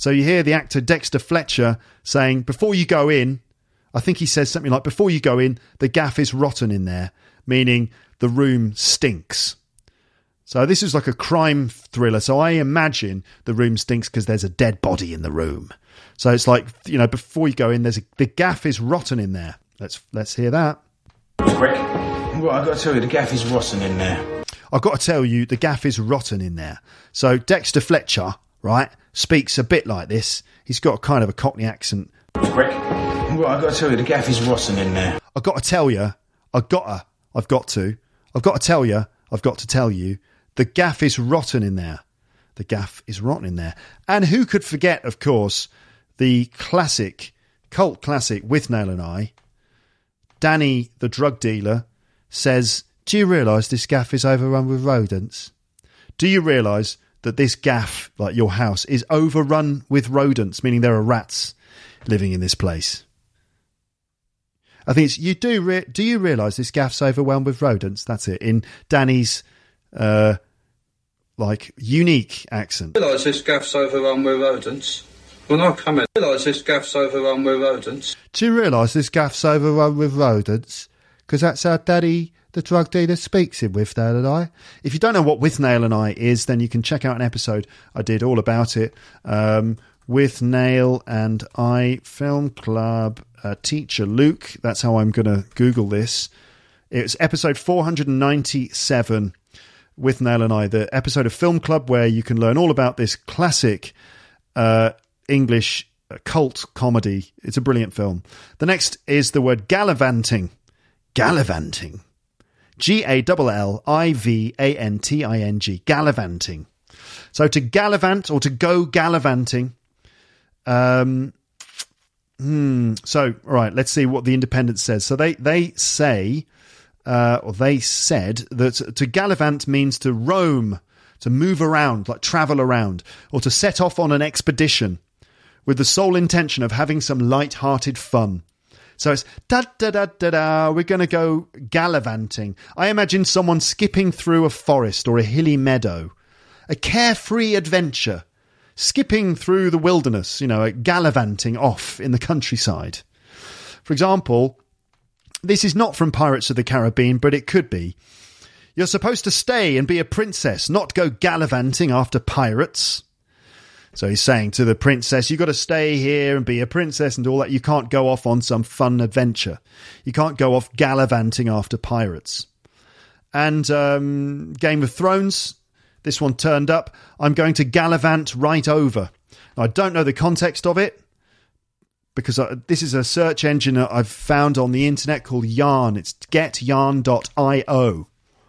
So you hear the actor Dexter Fletcher saying, before you go in, I think he says something like, before you go in, the gaff is rotten in there, meaning the room stinks. So this is like a crime thriller. So I imagine the room stinks because there's a dead body in the room. So it's like, before you go in, the gaff is rotten in there. Let's hear that. Quick. Well, I've got to tell you, the gaff is rotten in there. I've got to tell you, the gaff is rotten in there. So Dexter Fletcher, right, speaks a bit like this. He's got kind of a Cockney accent. Quick. Well, I've got to tell you, the gaff is rotten in there. I've got to tell you, I've got to tell you, I've got to tell you, the gaff is rotten in there. The gaff is rotten in there. And who could forget, of course, the cult classic Withnail and I, Danny the drug dealer says, do you realise this gaff is overrun with rodents? Do you realise that this gaff, like your house, is overrun with rodents, meaning there are rats living in this place? I think it's, do you realise this gaff's overwhelmed with rodents? That's it. In Danny's, unique accent. Realise this gaff's overrun with rodents? When I come in, realise this gaff's overrun with rodents? Do you realise this gaff's overrun with rodents? Because that's how Daddy, the drug dealer, speaks in Withnail and I. If you don't know what Withnail and I is, then you can check out an episode I did all about it. Withnail and I Film Club, Teacher Luke. That's how I'm going to Google this. It's episode 497, Withnail and I, the episode of Film Club where you can learn all about this classic English cult comedy. It's a brilliant film. The next is the word gallivanting. Gallivanting. Gallivanting. Gallivanting. So to gallivant or to go gallivanting. So, all right, let's see what the Independent says. So they say, or they said that to gallivant means to roam, to move around, like travel around, or to set off on an expedition with the sole intention of having some light-hearted fun. So it's da-da-da-da-da, we're going to go gallivanting. I imagine someone skipping through a forest or a hilly meadow. A carefree adventure. Skipping through the wilderness, gallivanting off in the countryside. For example, this is not from Pirates of the Caribbean, but it could be. You're supposed to stay and be a princess, not go gallivanting after pirates. So he's saying to the princess, you've got to stay here and be a princess and all that. You can't go off on some fun adventure. You can't go off gallivanting after pirates. And Game of Thrones, this one turned up. I'm going to gallivant right over. Now, I don't know the context of it because this is a search engine that I've found on the internet called Yarn. It's getyarn.io.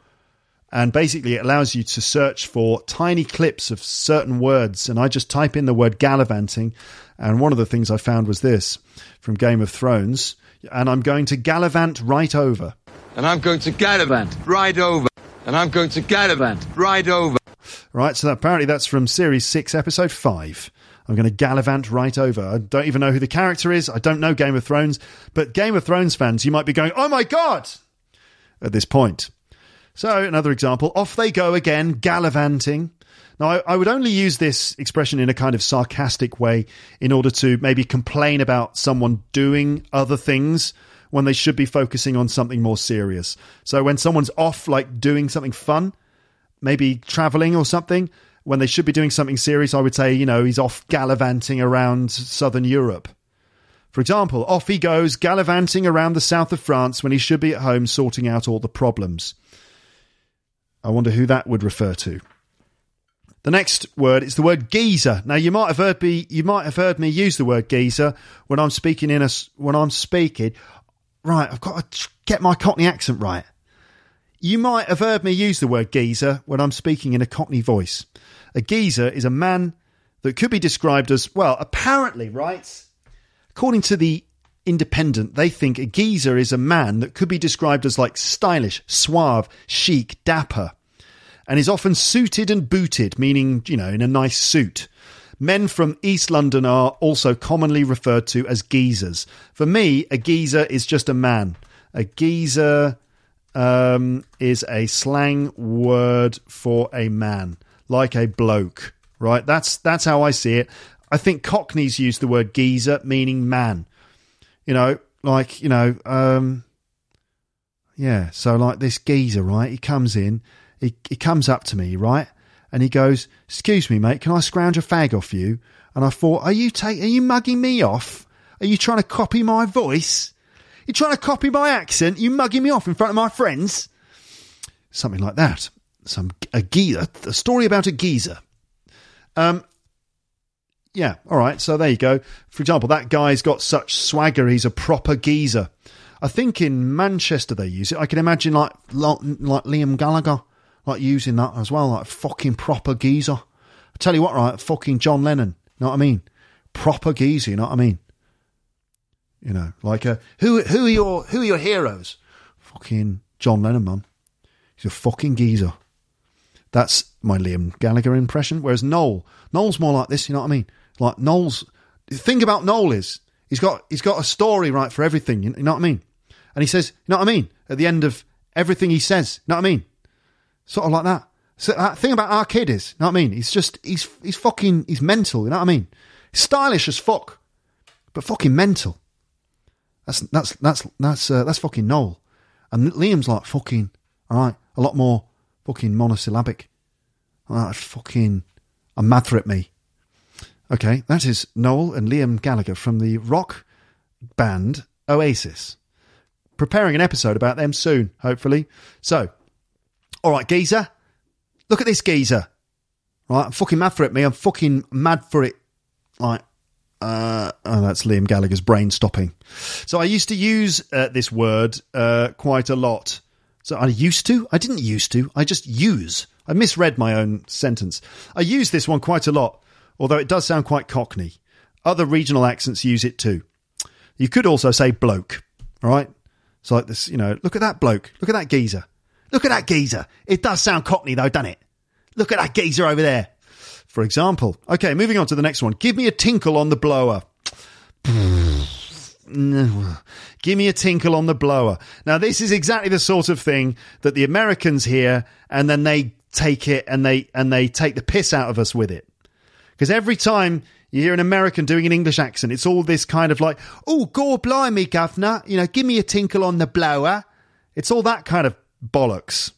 And basically it allows you to search for tiny clips of certain words. And I just type in the word gallivanting. And one of the things I found was this from Game of Thrones. And I'm going to gallivant right over. And I'm going to gallivant right over. And I'm going to gallivant right over. Right, so apparently that's from Series 6, Episode 5. I'm going to gallivant right over. I don't even know who the character is. I don't know Game of Thrones. But Game of Thrones fans, you might be going, oh my God, at this point. So, another example, off they go again, gallivanting. Now, I would only use this expression in a kind of sarcastic way in order to maybe complain about someone doing other things when they should be focusing on something more serious. So when someone's off, like doing something fun, maybe travelling or something, when they should be doing something serious, I would say, he's off gallivanting around southern Europe. For example, off he goes gallivanting around the south of France when he should be at home sorting out all the problems. I wonder who that would refer to. The next word is the word geezer. Now you might have heard me use the word geezer when I'm speaking. Right, I've got to get my Cockney accent right. You might have heard me use the word geezer when I'm speaking in a Cockney voice. A geezer is a man that could be described as, well, apparently, right? According to the Independent, they think a geezer is a man that could be described as like stylish, suave, chic, dapper, and is often suited and booted, meaning, in a nice suit. Men from East London are also commonly referred to as geezers. For me, a geezer is just a man. A geezer is a slang word for a man, like a bloke, right? That's how I see it. I think Cockneys use the word geezer, meaning man. You know, like, you know, yeah. So like this geezer, right? He comes in, he comes up to me, right? And he goes, "Excuse me, mate, can I scrounge a fag off you?" And I thought, are you mugging me off? Are you trying to copy my voice? You trying to copy my accent? You mugging me off in front of my friends? Something like that. A geezer. A story about a geezer. Yeah, all right, so there you go. For example, that guy's got such swagger, he's a proper geezer. I think in Manchester they use it. I can imagine like Liam Gallagher like using that as well, like fucking proper geezer. I tell you what, right, fucking John Lennon, you know what I mean? Proper geezer, you know what I mean? You know, like who are your heroes? Fucking John Lennon, man. He's a fucking geezer. That's my Liam Gallagher impression. Whereas Noel's more like this, you know what I mean? Like Noel's, the thing about Noel is he's got a story, right, for everything, you know what I mean? And he says, you know what I mean? At the end of everything he says, you know what I mean? Sort of like that. So that thing about our kid is, you know what I mean? He's mental, you know what I mean? He's stylish as fuck, but fucking mental. That's fucking Noel. And Liam's like fucking, all right, a lot more fucking monosyllabic. Fucking, I'm mad for it, me. Okay, that is Noel and Liam Gallagher from the rock band Oasis. Preparing an episode about them soon, hopefully. So, all right, geezer. Look at this geezer. Right, I'm fucking mad for it, me. I'm fucking mad for it. Right. That's Liam Gallagher's brain stopping. So I used to use this word quite a lot. So I used to? I didn't used to. I just use. I misread my own sentence. I use this one quite a lot, although it does sound quite Cockney. Other regional accents use it too. You could also say bloke, all right? It's like this, you know, look at that bloke. Look at that geezer. Look at that geezer. It does sound Cockney though, doesn't it? Look at that geezer over there, for example. Okay, moving on to the next one. Give me a tinkle on the blower. Give me a tinkle on the blower. Now, this is exactly the sort of thing that the Americans hear, and then they take it and they take the piss out of us with it. Because every time you hear an American doing an English accent, it's all this kind of like, oh, gore blimey, governor, you know, give me a tinkle on the blower. It's all that kind of bollocks.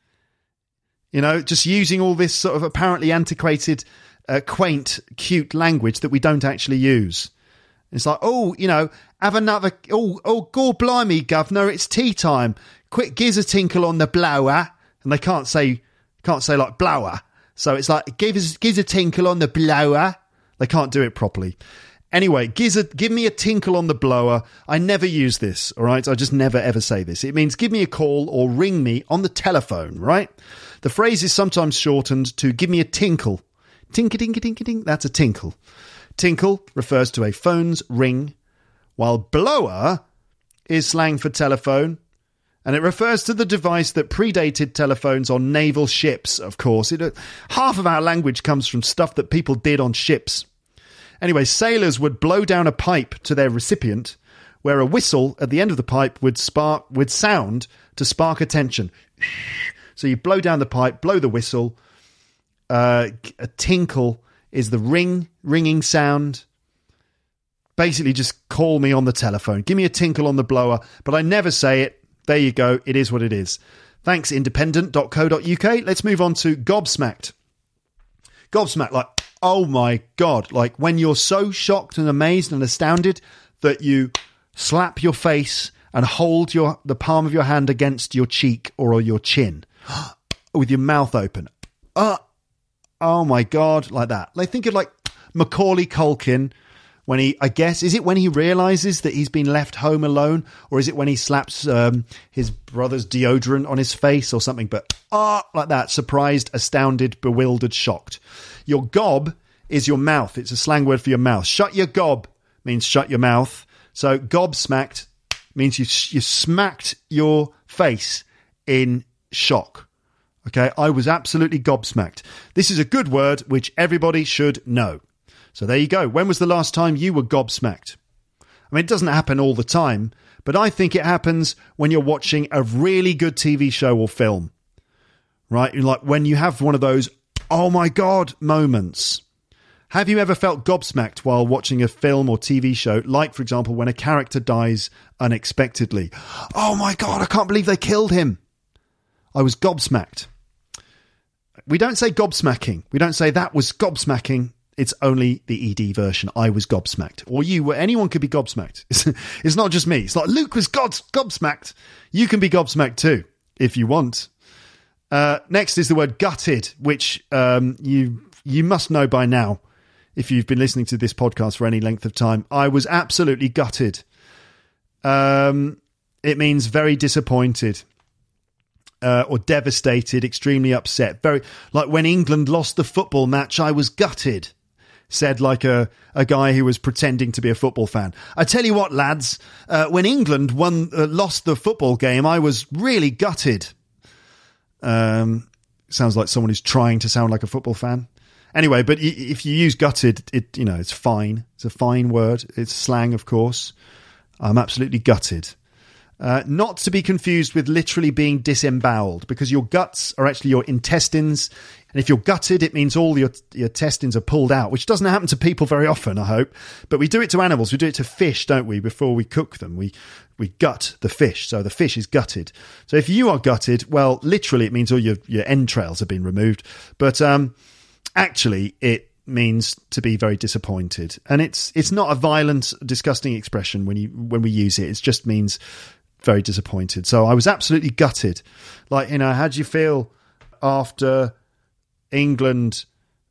You know, just using all this sort of apparently antiquated, quaint, cute language that we don't actually use. It's like, oh, you know, have another, oh, gore blimey, governor, it's tea time. Quick, gives a tinkle on the blower. And they can't say like blower. So it's like, gives a tinkle on the blower. They can't do it properly. Anyway, give me a tinkle on the blower. I never use this, all right? I just never, ever say this. It means give me a call or ring me on the telephone, right? The phrase is sometimes shortened to give me a tinkle. Tink-a-dink-a-dink-a-dink, that's a tinkle. Tinkle refers to a phone's ring, while blower is slang for telephone, and it refers to the device that predated telephones on naval ships, of course. Half of our language comes from stuff that people did on ships. Anyway, sailors would blow down a pipe to their recipient, where a whistle at the end of the pipe would sound to spark attention. So you blow down the pipe, blow the whistle. A tinkle is the ringing sound. Basically, just call me on the telephone. Give me a tinkle on the blower. But I never say it. There you go. It is what it is. Thanks, independent.co.uk. Let's move on to gobsmacked. Gobsmacked, like, oh my God. Like when you're so shocked and amazed and astounded that you slap your face and hold the palm of your hand against your cheek or your chin with your mouth open. Oh my God, like that. Like think of like Macaulay Culkin when is it when he realises that he's been left home alone, or is it when he slaps his brother's deodorant on his face or something? But like that, surprised, astounded, bewildered, shocked. Your gob is your mouth. It's a slang word for your mouth. Shut your gob means shut your mouth. So gobsmacked means you smacked your face in shock. Okay, I was absolutely gobsmacked. This is a good word which everybody should know. So there you go. When was the last time you were gobsmacked? I mean, it doesn't happen all the time, but I think it happens when you're watching a really good TV show or film, right? Like when you have one of those, oh my God moments. Have you ever felt gobsmacked while watching a film or TV show, like, for example, when a character dies unexpectedly? Oh my God, I can't believe they killed him. I was gobsmacked. We don't say gobsmacking. We don't say that was gobsmacking. It's only the ED version. I was gobsmacked. Or you, anyone could be gobsmacked. It's not just me. It's like Luke was gobsmacked. You can be gobsmacked too, if you want. Next is the word gutted, which you must know by now if you've been listening to this podcast for any length of time. I was absolutely gutted. It means very disappointed. Or devastated, extremely upset. Very like when England lost the football match, I was gutted. Said like a guy who was pretending to be a football fan. I tell you what, lads, when England lost the football game, I was really gutted. Sounds like someone who's trying to sound like a football fan. Anyway, but if you use gutted, it's fine. It's a fine word. It's slang, of course. I'm absolutely gutted. Not to be confused with literally being disemboweled, because your guts are actually your intestines. And if you're gutted, it means all your intestines are pulled out, which doesn't happen to people very often, I hope. But we do it to animals. We do it to fish, don't we? Before we cook them, we gut the fish. So the fish is gutted. So if you are gutted, well, literally it means all your entrails have been removed. But actually, it means to be very disappointed. And it's not a violent, disgusting expression when we use it. It just means very disappointed. So I was absolutely gutted. Like, how do you feel after England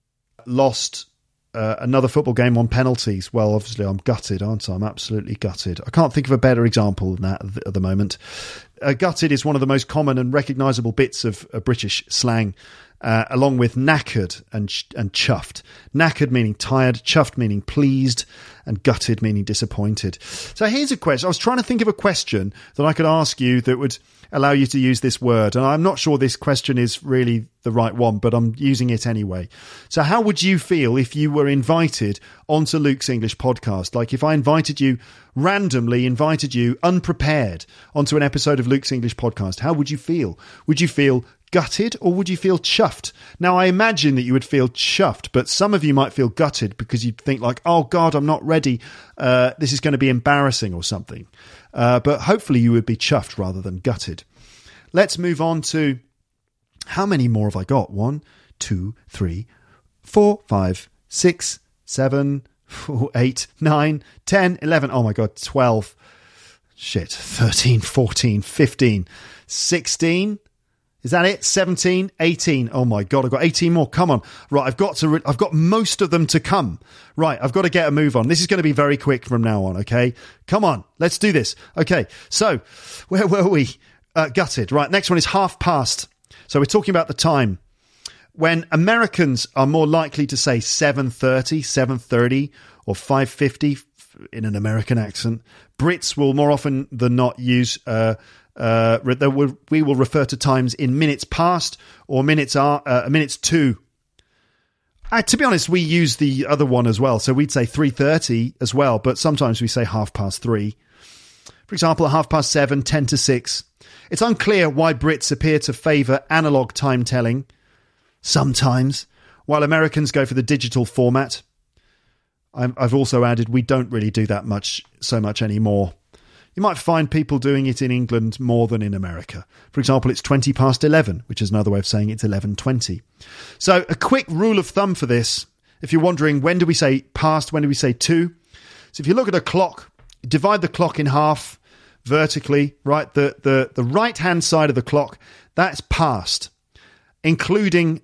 lost another football game on penalties? Well, obviously I'm gutted, aren't I? I'm absolutely gutted. I can't think of a better example than that at the moment. Gutted is one of the most common and recognisable bits of British slang, along with knackered and chuffed. Knackered meaning tired, chuffed meaning pleased, and gutted meaning disappointed. So here's a question. I was trying to think of a question that I could ask you that would allow you to use this word. And I'm not sure this question is really the right one, but I'm using it anyway. So how would you feel if you were invited onto Luke's English podcast? Like if I randomly invited you unprepared onto an episode of Luke's English podcast, how would you feel? Would you feel gutted or would you feel chuffed? Now, I imagine that you would feel chuffed, but some of you might feel gutted because you'd think like, oh God, I'm not ready. This is going to be embarrassing or something. But hopefully you would be chuffed rather than gutted. Let's move on to how many more have I got? 1, 2, 3, 4, 5, 6, 7, 8, 9, 10, 11. Oh my God, 12. Shit. 13, 14, 15, 16. Is that it? 17, 18. Oh my God, I've got 18 more. Come on. Right, I've got most of them to come. Right, I've got to get a move on. This is going to be very quick from now on, okay? Come on, let's do this. Okay, so where were we? Gutted. Right, next one is half past. So we're talking about the time. When Americans are more likely to say 7:30, 7:30, or 5:50 in an American accent, Brits will more often than not use we will refer to times in minutes past or minutes to. To be honest, we use the other one as well. So we'd say 3:30 as well, but sometimes we say 3:30. For example, at 7:30, 10 to 6. It's unclear why Brits appear to favour analog time telling sometimes, while Americans go for the digital format. I've also added we don't really do that so much anymore. You might find people doing it in England more than in America. For example, it's 11:20, which is another way of saying it's 11:20. So a quick rule of thumb for this, if you're wondering when do we say past, when do we say to? So if you look at a clock, divide the clock in half vertically, right? The right-hand side of the clock, that's past, including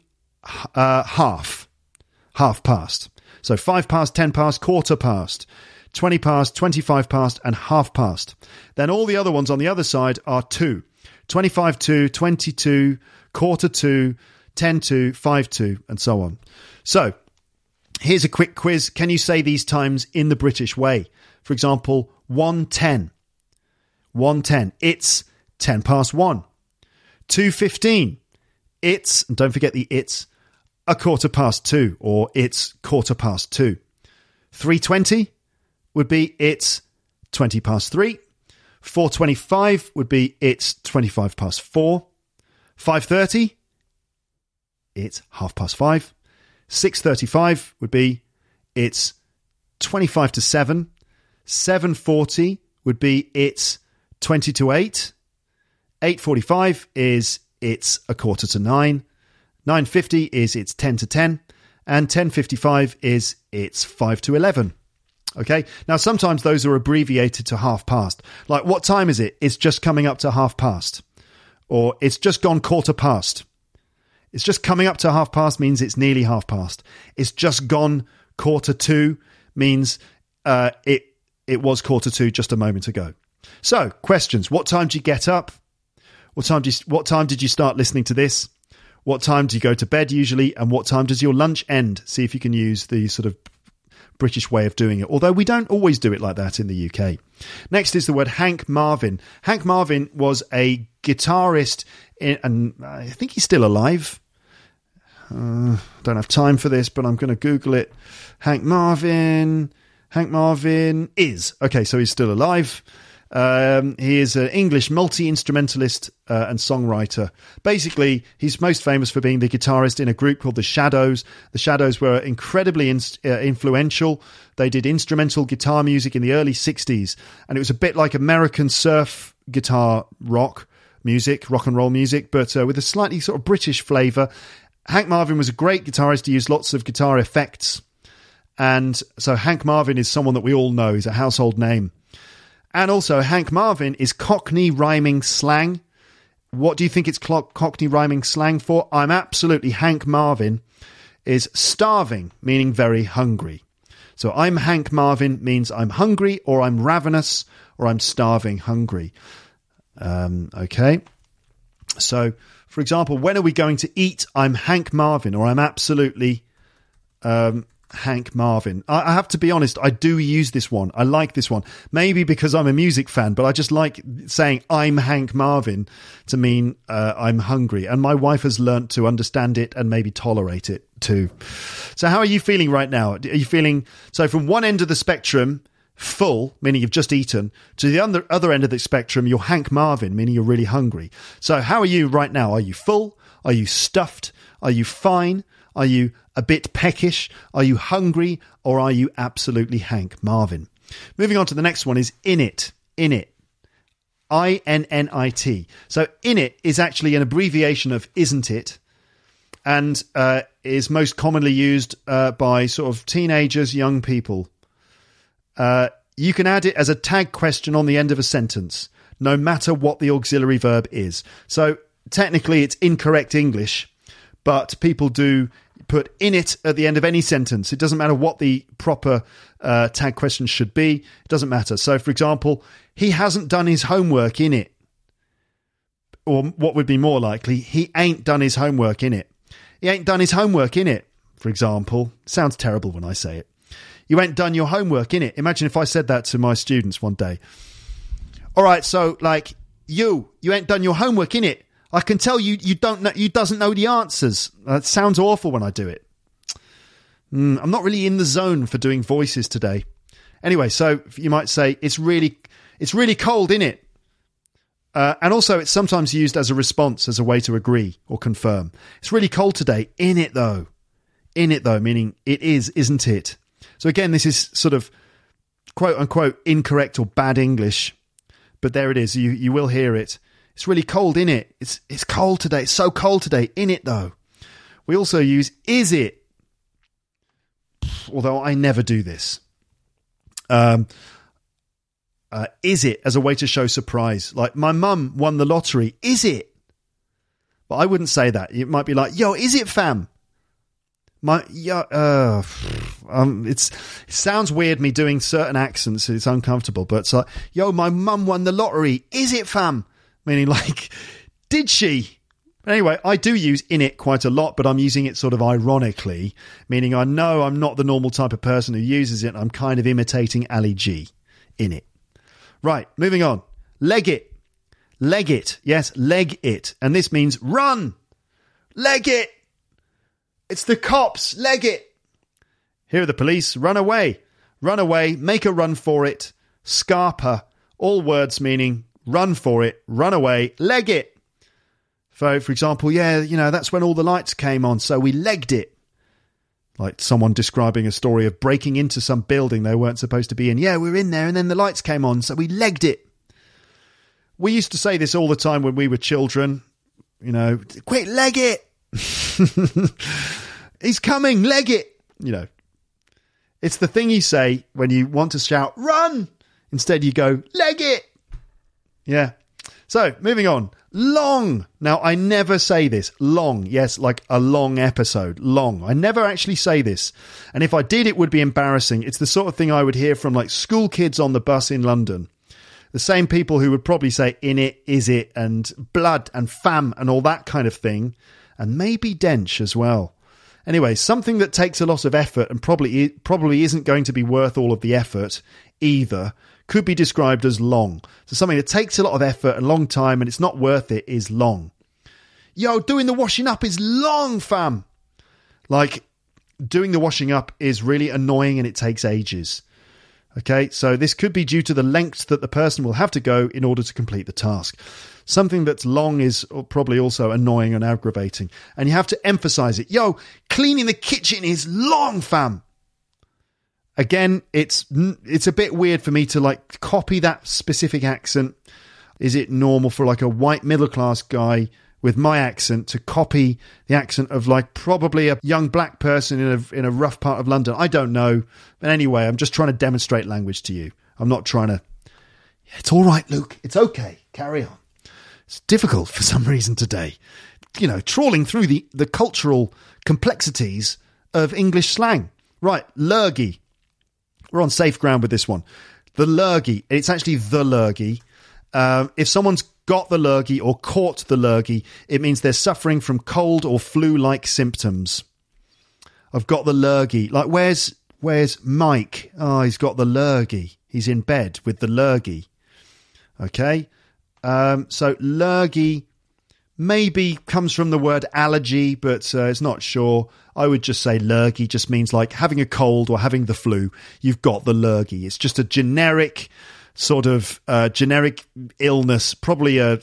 half past. So 5 past, 10 past, quarter past, 20 past, 25 past, and half past. Then all the other ones on the other side are to. 25 to, 22, quarter to, 10 to, 5 to, and so on. So here's a quick quiz. Can you say these times in the British way? For example, 1:10. 1:10. It's 10 past 1. 2:15. It's, and don't forget the it's, a quarter past 2, or it's quarter past 2. 3:20 would be it's 20 past 3. 4:25 would be it's 25 past 4. 5:30, it's 5:30. 6:35 would be it's 25 to 7. 7:40 would be it's 20 to 8. 8:45 is it's a quarter to 9. 9:50 is it's 10 to 10. And 10:55 is it's 5 to 11. Okay, now sometimes those are abbreviated to half past. Like, what time is it? It's just coming up to half past. Or it's just gone quarter past. It's just coming up to half past means it's nearly half past. It's just gone quarter to means it was quarter to just a moment ago. So, questions. What time do you get up? What time did you start listening to this? What time do you go to bed usually? And what time does your lunch end? See if you can use the sort of British way of doing it, although we don't always do it like that in the UK. Next is the word Hank Marvin. Hank Marvin was a guitarist, and I think he's still alive. Don't have time for this, but I'm going to Google it. Hank Marvin is. Okay, so he's still alive. He is an English multi-instrumentalist and songwriter. Basically, he's most famous for being the guitarist in a group called The Shadows. The Shadows were incredibly influential. They did instrumental guitar music in the early 60s, and it was a bit like American surf guitar rock and roll music, but with a slightly sort of British flavour. Hank Marvin was a great guitarist. He used lots of guitar effects. And so Hank Marvin is someone that we all know. He's a household name. And also, Hank Marvin is Cockney rhyming slang. What do you think it's Cockney rhyming slang for? I'm absolutely Hank Marvin is starving, meaning very hungry. So I'm Hank Marvin means I'm hungry, or I'm ravenous, or I'm starving hungry. Okay. So, for example, when are we going to eat? I'm Hank Marvin, or I'm absolutely Hank Marvin. I have to be honest, I do use this one. I like this one. Maybe because I'm a music fan, but I just like saying I'm Hank Marvin to mean I'm hungry. And my wife has learnt to understand it and maybe tolerate it too. So how are you feeling right now? Are you feeling, so from one end of the spectrum, full, meaning you've just eaten, to the other end of the spectrum, you're Hank Marvin, meaning you're really hungry. So how are you right now? Are you full? Are you stuffed? Are you fine? Are you a bit peckish? Are you hungry? Or are you absolutely Hank Marvin? Moving on to the next one is in it. In it. I-N-N-I-T. So in it is actually an abbreviation of isn't it, and is most commonly used by sort of teenagers, young people. You can add it as a tag question on the end of a sentence, no matter what the auxiliary verb is. So technically it's incorrect English, but people do put in it at the end of any sentence. It doesn't matter what the proper tag question should be. It doesn't matter. So, for example, he hasn't done his homework in it. Or what would be more likely, he ain't done his homework in it. He ain't done his homework in it, for example. Sounds terrible when I say it. You ain't done your homework in it. Imagine if I said that to my students one day. All right, so, like, you ain't done your homework in it. I can tell you don't know, you doesn't know the answers. It sounds awful when I do it. I'm not really in the zone for doing voices today. Anyway, so you might say it's really cold, innit? And also it's sometimes used as a response, as a way to agree or confirm. It's really cold today, innit though? Innit though, meaning it is, isn't it? So again, this is sort of quote unquote incorrect or bad English, but there it is. You will hear it. It's really cold, innit? It's cold today. It's so cold today, innit though? We also use is it, although I never do this. Is it as a way to show surprise? Like, my mum won the lottery. Is it? But I wouldn't say that. It might be like, yo, is it, fam? It sounds weird me doing certain accents. It's uncomfortable, but it's like, yo, my mum won the lottery. Is it, fam? Meaning like, did she? Anyway, I do use in it quite a lot, but I'm using it sort of ironically, meaning I know I'm not the normal type of person who uses it. I'm kind of imitating Ali G in it. Right, moving on. Leg it. Leg it. Yes, leg it. And this means run. Leg it. It's the cops. Leg it. Here are the police. Run away. Run away. Make a run for it. Scarper. All words meaning run for it. Run away. Leg it. So, for example, yeah, you know, that's when all the lights came on, so we legged it. Like someone describing a story of breaking into some building they weren't supposed to be in. Yeah, we were in there and then the lights came on, so we legged it. We used to say this all the time when we were children. You know, quick, leg it. He's coming, leg it. You know, it's the thing you say when you want to shout, run. Instead you go, leg it. Yeah. So, moving on. Long. Now, I never say this. Long. Yes, like a long episode. Long. I never actually say this. And if I did, it would be embarrassing. It's the sort of thing I would hear from like school kids on the bus in London. The same people who would probably say in it, is it, and blood and fam and all that kind of thing. And maybe dench as well. Anyway, something that takes a lot of effort and probably isn't going to be worth all of the effort either could be described as long. So something that takes a lot of effort, a long time, and it's not worth it is long. Yo, doing the washing up is long, fam. Like, doing the washing up is really annoying and it takes ages. Okay, so this could be due to the lengths that the person will have to go in order to complete the task. Something that's long is probably also annoying and aggravating. And you have to emphasize it. Yo, cleaning the kitchen is long, fam. Again, it's a bit weird for me to like copy that specific accent. Is it normal for like a white middle class guy with my accent to copy the accent of like probably a young black person in a rough part of London? I don't know. But anyway, I'm just trying to demonstrate language to you. I'm not trying to... It's all right, Luke. It's okay. Carry on. It's difficult for some reason today. You know, trawling through the cultural complexities of English slang. Right, lurgy. We're on safe ground with this one. The lurgy. It's actually the lurgy. If someone's got the lurgy or caught the lurgy, it means they're suffering from cold or flu-like symptoms. I've got the lurgy. Like, where's Mike? Oh, he's got the lurgy. He's in bed with the lurgy. Okay. So lurgy maybe comes from the word allergy, but it's not sure. I would just say lurgy just means like having a cold or having the flu. You've got the lurgy. It's just a generic sort of generic illness, probably a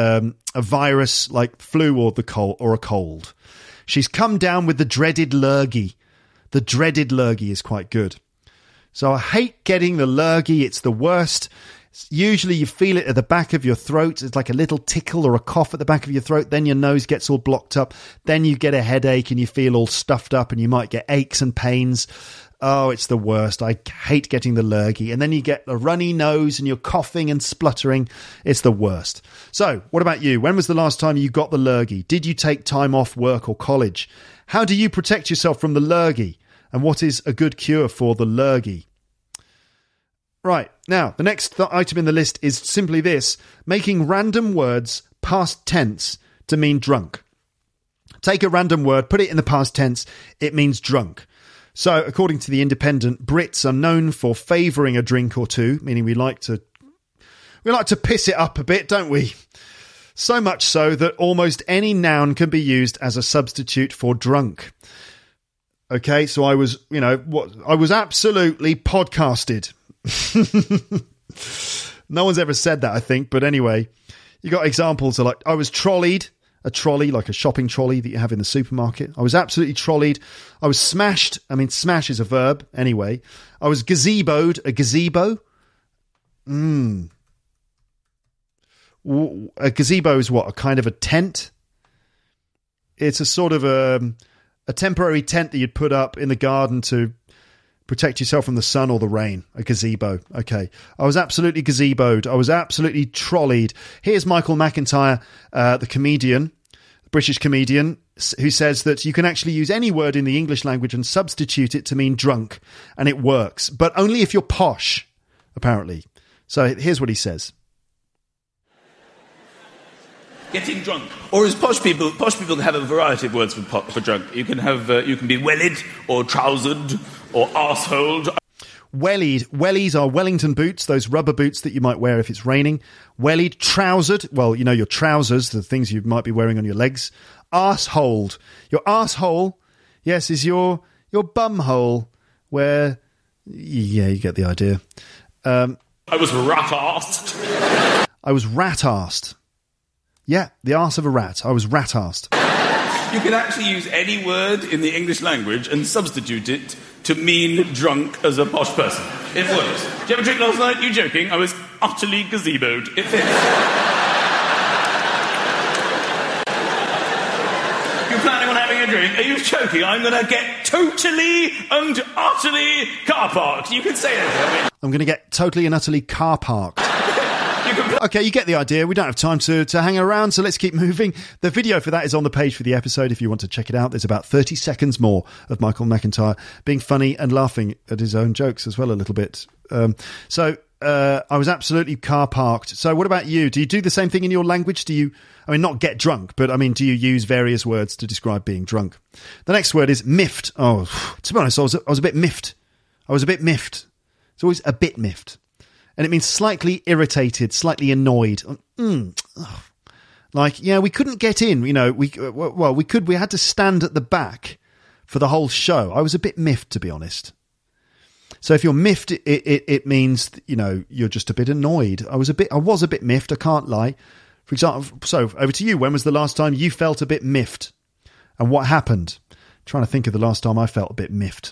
virus like flu or a cold. She's come down with the dreaded lurgy. The dreaded lurgy is quite good. So I hate getting the lurgy. It's the worst. Usually you feel it at the back of your throat. It's like a little tickle or a cough at the back of your throat. Then your nose gets all blocked up. Then you get a headache and you feel all stuffed up and you might get aches and pains. Oh, it's the worst. I hate getting the lurgy. And then you get a runny nose and you're coughing and spluttering. It's the worst. So what about you? When was the last time you got the lurgy? Did you take time off work or college? How do you protect yourself from the lurgy? And what is a good cure for the lurgy? Right, now, the next item in the list is simply this: making random words past tense to mean drunk. Take a random word, put it in the past tense, it means drunk. So, according to The Independent, Brits are known for favouring a drink or two, meaning we like to piss it up a bit, don't we? So much so that almost any noun can be used as a substitute for drunk. Okay, so I was absolutely podcasted. No one's ever said that, I think, but anyway, you got examples of like, I was trolleyed, a trolley, like a shopping trolley that you have in the supermarket. I was absolutely trolleyed. I was smashed. I mean, smash is a verb anyway. I was gazeboed, a gazebo. A gazebo is what? A kind of a tent? It's a sort of a temporary tent that you'd put up in the garden to protect yourself from the sun or the rain. A gazebo. Okay. I was absolutely gazeboed. I was absolutely trolleyed. Here's Michael McIntyre, the comedian, British comedian, who says that you can actually use any word in the English language and substitute it to mean drunk, and it works. But only if you're posh, apparently. So here's what he says. Getting drunk. Or as posh people have a variety of words for drunk. You can be wellied or trousered or arseholed. Wellies are Wellington boots, those rubber boots that you might wear if it's raining. Wellied, trousered, well, you know, your trousers, the things you might be wearing on your legs. Arseholed. Your arsehole, yes, is your bum hole, where, yeah, you get the idea. I was rat-arsed. I was rat-arsed. Yeah, the arse of a rat. I was rat-arsed. You can actually use any word in the English language and substitute it to mean drunk as a posh person. It works. Did you have a drink last night? You joking? I was utterly gazeboed. It fits. You planning on having a drink? Are you joking? I'm going to get totally and utterly car parked. You can say anything. I'm going to get totally and utterly car parked. Okay, you get the idea. We don't have time to hang around, so let's keep moving. The video for that is on the page for the episode if you want to check it out. There's about 30 seconds more of Michael McIntyre being funny and laughing at his own jokes as well a little bit. I was absolutely car parked. So what about you? Do you do the same thing in your language? Not get drunk, but do you use various words to describe being drunk? The next word is miffed. Oh, to be honest, I was a bit miffed. It's always a bit miffed. And it means slightly irritated, slightly annoyed. We couldn't get in, we could. We had to stand at the back for the whole show. I was a bit miffed, to be honest. So if you're miffed, it means, you're just a bit annoyed. I was a bit miffed, I can't lie. For example, so over to you. When was the last time you felt a bit miffed? And what happened? I'm trying to think of the last time I felt a bit miffed.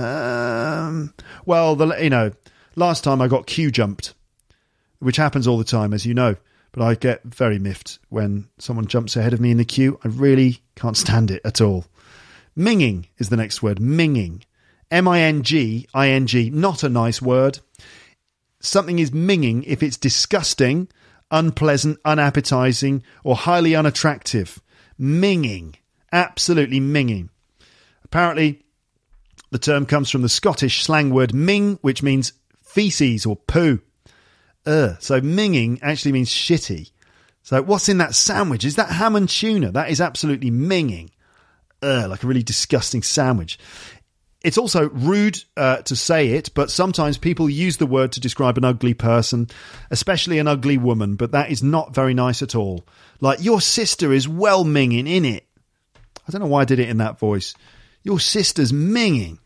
Last time I got queue jumped, which happens all the time, as you know. But I get very miffed when someone jumps ahead of me in the queue. I really can't stand it at all. Minging is the next word. Minging. M-I-N-G-I-N-G. Not a nice word. Something is minging if it's disgusting, unpleasant, unappetising, or highly unattractive. Minging. Absolutely minging. Apparently, the term comes from the Scottish slang word ming, which means feces or poo. So minging actually means shitty. So what's in that sandwich? Is that ham and tuna? That is absolutely minging. Like a really disgusting sandwich. It's also rude to say it, but sometimes people use the word to describe an ugly person, especially an ugly woman, but that is not very nice at all. Like, your sister is well minging, innit? I don't know why I did it in that voice. Your sister's minging.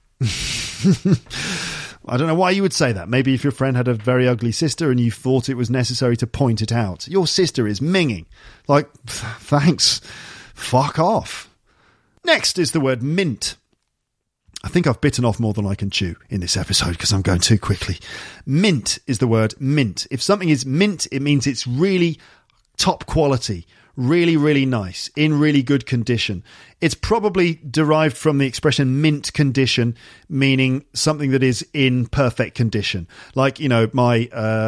I don't know why you would say that. Maybe if your friend had a very ugly sister and you thought it was necessary to point it out. Your sister is minging. Like, thanks. Fuck off. Next is the word mint. I think I've bitten off more than I can chew in this episode because I'm going too quickly. Mint is the word mint. If something is mint, it means it's really top quality. Really, really nice, in really good condition. It's probably derived from the expression mint condition, meaning something that is in perfect condition. Like, I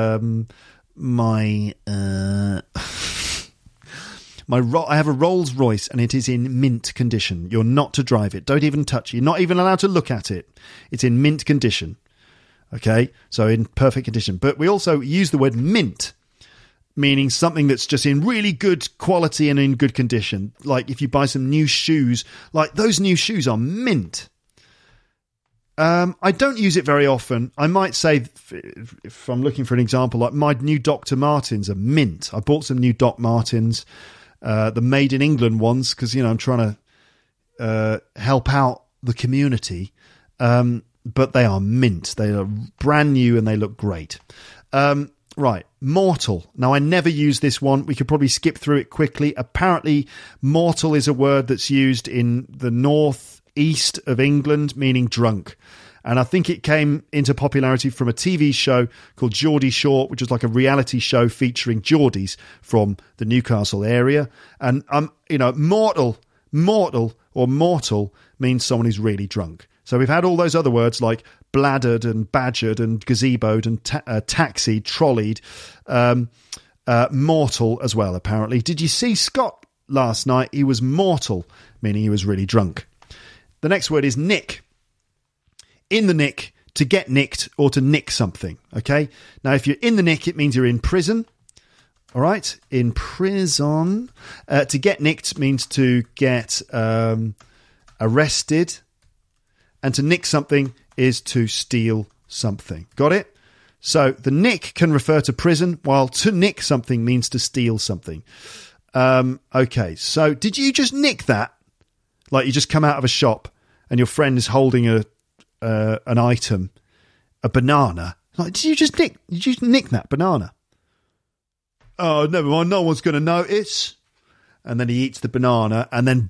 have a Rolls Royce and it is in mint condition. You're not to drive it. Don't even touch it. You're not even allowed to look at it. It's in mint condition. Okay, so in perfect condition. But we also use the word mint, meaning something that's just in really good quality and in good condition. Like if you buy some new shoes, like those new shoes are mint. I don't use it very often. I might say, if I'm looking for an example, like my new Dr. Martens are mint. I bought some new Doc Martens, the made in England ones, because, I'm trying to help out the community. But they are mint. They are brand new and they look great. Right, mortal. Now, I never use this one. We could probably skip through it quickly. Apparently, mortal is a word that's used in the northeast of England, meaning drunk. And I think it came into popularity from a TV show called Geordie Shore, which was like a reality show featuring Geordies from the Newcastle area. And, mortal or mortal means someone who's really drunk. So we've had all those other words like bladdered and badgered and gazeboed and taxied, trolleyed, mortal as well, apparently. Did you see Scott last night? He was mortal, meaning he was really drunk. The next word is nick. In the nick, to get nicked or to nick something, okay? Now, if you're in the nick, it means you're in prison. All right? In prison. To get nicked means to get arrested. And to nick something is to steal something. Got it? So the nick can refer to prison, while to nick something means to steal something. Okay, so did you just nick that? Like you just come out of a shop and your friend is holding an item, a banana. Like, did you just nick that banana? Oh, never mind, no one's going to notice. And then he eats the banana and then poof,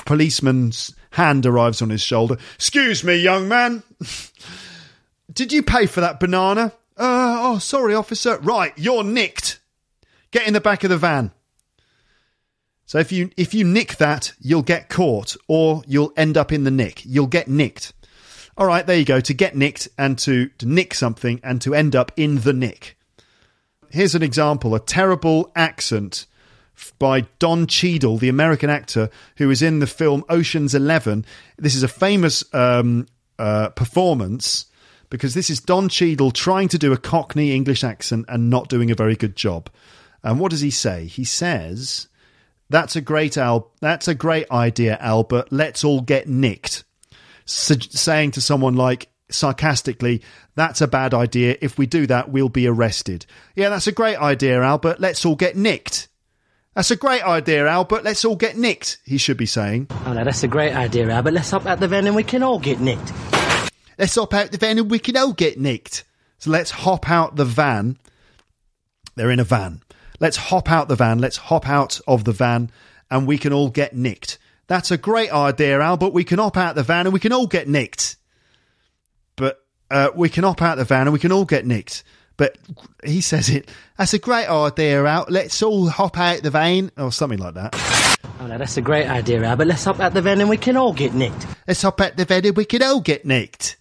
policeman's hand arrives on his shoulder. Excuse me, young man. Did you pay for that banana? Oh, sorry, officer. Right, you're nicked. Get in the back of the van. So if you nick that, you'll get caught, or you'll end up in the nick. You'll get nicked. All right, there you go. To get nicked and to nick something and to end up in the nick. Here's an example, a terrible accent by Don Cheadle, the American actor who is in the film Ocean's 11. This is a famous performance because this is Don Cheadle trying to do a Cockney English accent and not doing a very good job. And what does he say? He says, That's a great idea, Albert. Let's all get nicked. Saying to someone like, sarcastically, that's a bad idea. If we do that, we'll be arrested. Yeah, that's a great idea, Albert. Let's all get nicked. That's a great idea, Albert. Let's all get nicked, he should be saying. Oh, no, that's a great idea, Albert. Let's hop out the van and we can all get nicked. Let's hop out the van and we can all get nicked. So let's hop out the van. They're in a van. Let's hop out the van. Let's hop out of the van and we can all get nicked. That's a great idea, Albert. We can hop out the van and we can all get nicked. But we can hop out the van and we can all get nicked. But he says it, that's a great idea, Al. Let's all hop out the van, or something like that. Oh, no, that's a great idea, Al. But let's hop out the van and we can all get nicked. Let's hop out the van and we can all get nicked.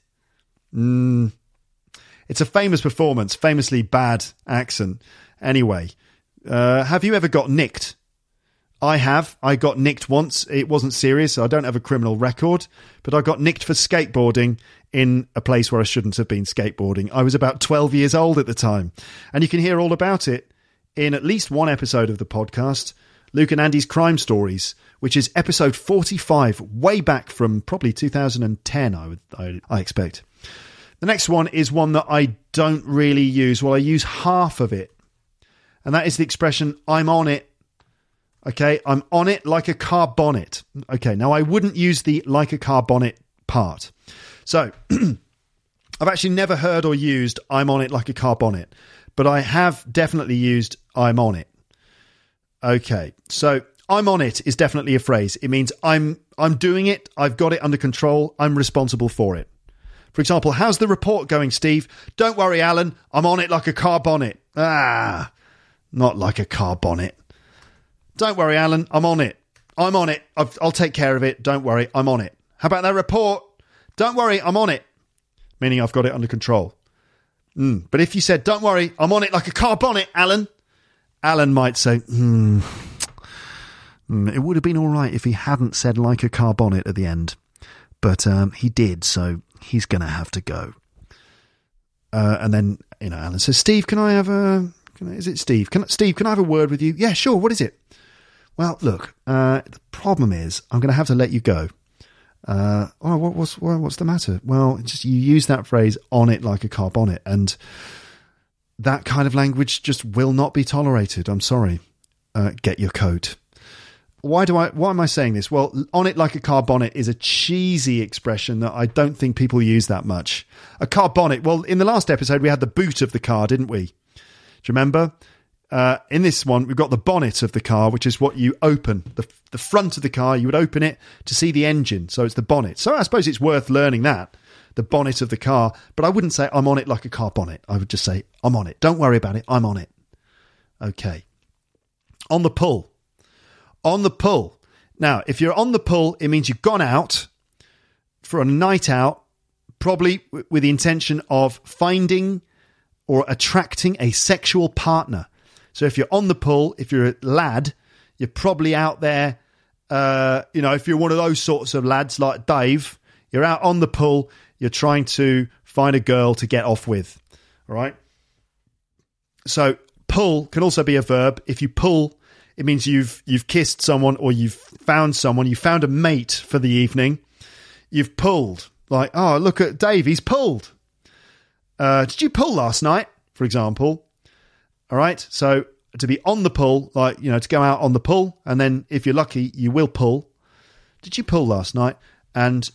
It's a famous performance, famously bad accent. Anyway, have you ever got nicked? I have. I got nicked once. It wasn't serious, so I don't have a criminal record. But I got nicked for skateboarding in a place where I shouldn't have been skateboarding. I was about 12 years old at the time. And you can hear all about it in at least one episode of the podcast, Luke and Andy's Crime Stories, which is episode 45, way back from probably 2010, I expect. The next one is one that I don't really use. Well, I use half of it. And that is the expression, I'm on it. Okay, I'm on it like a car bonnet. Okay, now I wouldn't use the like a car bonnet part. So, I've actually never heard or used I'm on it like a car bonnet, but I have definitely used I'm on it. Okay, so I'm on it is definitely a phrase. It means I'm doing it, I've got it under control, I'm responsible for it. For example, how's the report going, Steve? Don't worry, Alan, I'm on it like a car bonnet. Ah, not like a car bonnet. Don't worry, Alan, I'm on it. I'm on it. I'll take care of it. Don't worry, I'm on it. How about that report? Don't worry, I'm on it. Meaning I've got it under control. But if you said, don't worry, I'm on it like a car bonnet, Alan, Alan might say, it would have been all right if he hadn't said like a car bonnet at the end. But he did, so he's going to have to go. And then, Alan says, Steve, can I have a... Is it Steve? Steve, can I have a word with you? Yeah, sure. What is it? Well, look, the problem is I'm going to have to let you go. What's the matter? Well, just you use that phrase on it like a car bonnet, and that kind of language just will not be tolerated. I'm sorry. Get your coat. Why am I saying this? Well, on it like a car bonnet is a cheesy expression that I don't think people use that much. A car bonnet. Well, in the last episode, we had the boot of the car, didn't we? Do you remember? In this one, we've got the bonnet of the car, which is what you open. The front of the car, you would open it to see the engine. So it's the bonnet. So I suppose it's worth learning that, the bonnet of the car. But I wouldn't say I'm on it like a car bonnet. I would just say I'm on it. Don't worry about it. I'm on it. Okay. On the pull. On the pull. Now, if you're on the pull, it means you've gone out for a night out, probably with the intention of finding or attracting a sexual partner. So if you're on the pull, if you're a lad, you're probably out there, if you're one of those sorts of lads like Dave, you're out on the pull, you're trying to find a girl to get off with, all right? So pull can also be a verb. If you pull, it means you've kissed someone or you've found someone, you found a mate for the evening, you've pulled. Like, oh, look at Dave, he's pulled. Did you pull last night, for example? All right. So to be on the pull, like, to go out on the pull. And then if you're lucky, you will pull. Did you pull last night? And,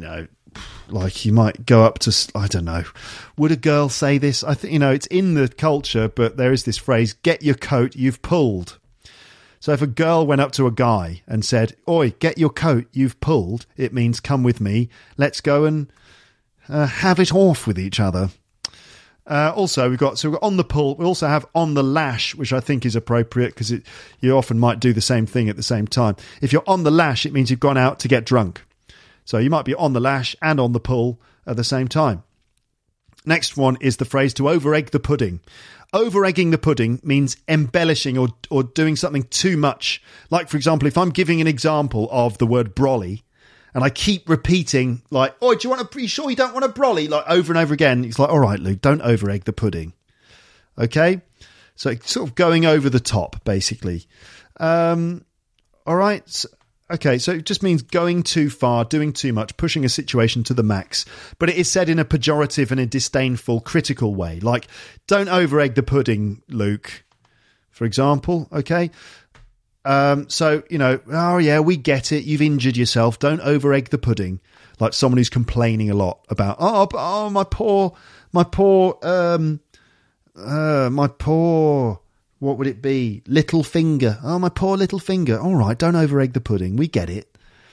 like you might go up to, I don't know. Would a girl say this? I think, it's in the culture, but there is this phrase, get your coat, you've pulled. So if a girl went up to a guy and said, "Oi, get your coat, you've pulled," it means come with me. Let's go and have it off with each other. Also, we've got on the pull. We also have on the lash, which I think is appropriate because you often might do the same thing at the same time. If you're on the lash, it means you've gone out to get drunk. So you might be on the lash and on the pull at the same time. Next one is the phrase to over-egg the pudding. Over-egging the pudding means embellishing or doing something too much. Like, for example, if I'm giving an example of the word brolly, and I keep repeating, like, "Oh, are you sure you don't want a brolly?" Like, over and over again. It's like, all right, Luke, don't over-egg the pudding. Okay? So it's sort of going over the top, basically. All right. Okay, so it just means going too far, doing too much, pushing a situation to the max. But it is said in a pejorative and a disdainful, critical way. Like, don't over-egg the pudding, Luke, for example. Okay? So, "Oh yeah, we get it. You've injured yourself. Don't over-egg the pudding." Like someone who's complaining a lot about, my poor, what would it be? Little finger. Oh, my poor little finger. All right, don't over-egg the pudding. We get it.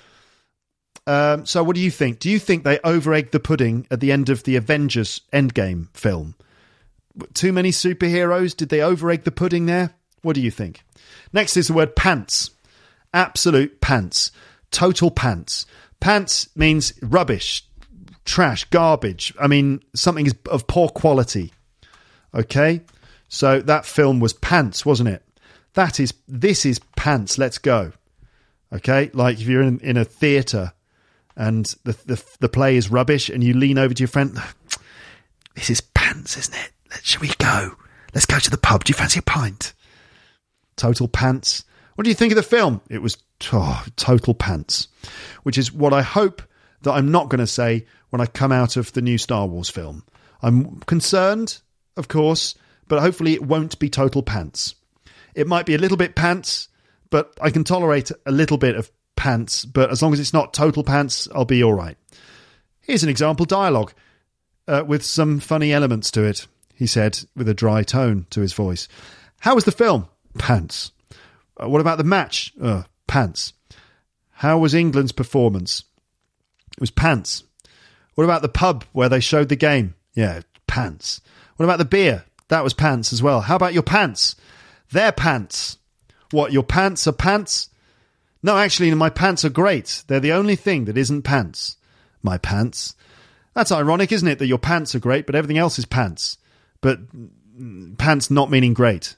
So what do you think? Do you think they over-egged the pudding at the end of the Avengers Endgame film? Too many superheroes? Did they over-egg the pudding there? What do you think? Next is the word pants. Absolute pants. Total pants. Pants means rubbish, trash, garbage. I mean, something is of poor quality. Okay? So that film was pants, wasn't it? This is pants. Let's go. Okay? Like if you're in a theatre and the play is rubbish and you lean over to your friend, "This is pants, isn't it? Shall we go? Let's go to the pub. Do you fancy a pint?" Total pants. What do you think of the film? It was total pants, which is what I hope that I'm not going to say when I come out of the new Star Wars film. I'm concerned, of course, but hopefully it won't be total pants. It might be a little bit pants, but I can tolerate a little bit of pants, but as long as it's not total pants, I'll be all right. Here's an example dialogue with some funny elements to it, he said with a dry tone to his voice. "How was the film?" "Pants." "What about the match?" "Pants." "How was England's performance?" "It was pants." "What about the pub where they showed the game?" "Yeah, pants." "What about the beer?" "That was pants as well." "How about your pants?" "They're pants." "What, your pants are pants?" "No, actually, my pants are great. They're the only thing that isn't pants." "My pants?" "That's ironic, isn't it, that your pants are great, but everything else is pants." But pants not meaning great.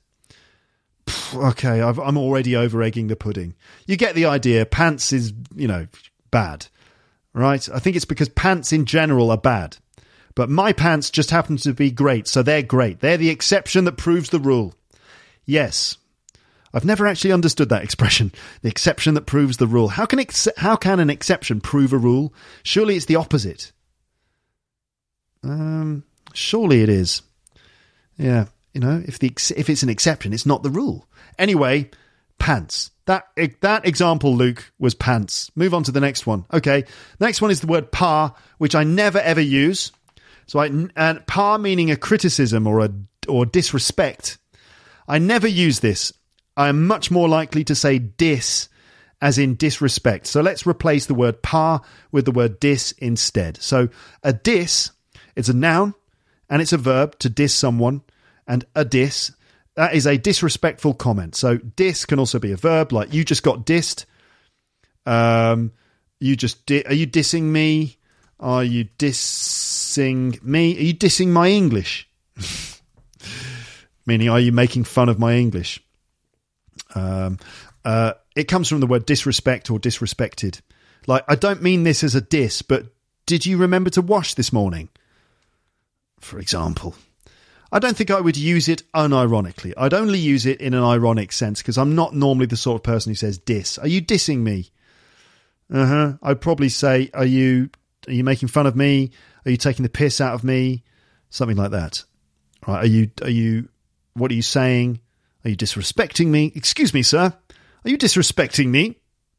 Okay, I'm already over-egging the pudding. You get the idea. Pants is, bad. Right? I think it's because pants in general are bad. But my pants just happen to be great, so they're great. They're the exception that proves the rule. Yes. I've never actually understood that expression. The exception that proves the rule. How can an exception prove a rule? Surely it's the opposite. Surely it is. Yeah. If it's an exception, it's not the rule. Anyway, pants. That example, Luke, was pants. Move on to the next one. Okay, next one is the word par, which I never ever use. So par meaning a criticism or disrespect. I never use this. I am much more likely to say dis, as in disrespect. So let's replace the word par with the word dis instead. So a dis, it's a noun and it's a verb to diss someone. And a diss, that is a disrespectful comment. So diss can also be a verb, like you just got dissed. Are you dissing me? Are you dissing me? Are you dissing my English? Meaning, are you making fun of my English? It comes from the word disrespect or disrespected. Like, I don't mean this as a diss, but did you remember to wash this morning? For example. I don't think I would use it unironically. I'd only use it in an ironic sense because I'm not normally the sort of person who says diss. Are you dissing me? I'd probably say, are you making fun of me? Are you taking the piss out of me? Something like that. Right? What are you saying? Are you disrespecting me? Excuse me, sir. Are you disrespecting me?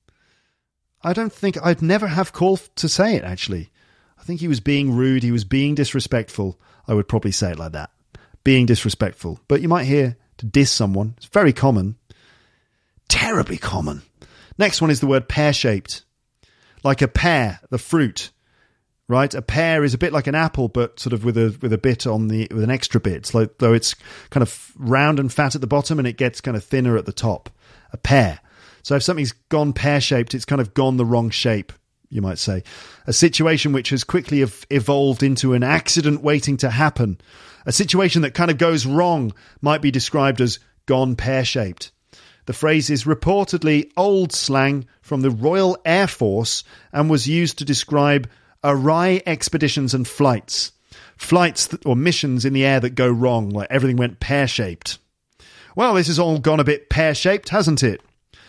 I'd never have call to say it, actually. I think he was being rude. He was being disrespectful. I would probably say it like that. Being disrespectful. But you might hear to diss someone. It's very common. terribly common. Next one is the word pear-shaped. Like a pear, the fruit, right? A pear is a bit like an apple, but sort of with a bit with an extra bit. It's like, though it's kind of round and fat at the bottom and it gets kind of thinner at the top. A pear. So if something's gone pear-shaped, it's kind of gone the wrong shape, you might say. A situation which has quickly evolved into an accident waiting to happen. A situation that kind of goes wrong might be described as gone pear-shaped. The phrase is reportedly old slang from the Royal Air Force and was used to describe awry expeditions and flights. Flights or missions in the air that go wrong, like everything went pear-shaped. Well, this has all gone a bit pear-shaped, hasn't it?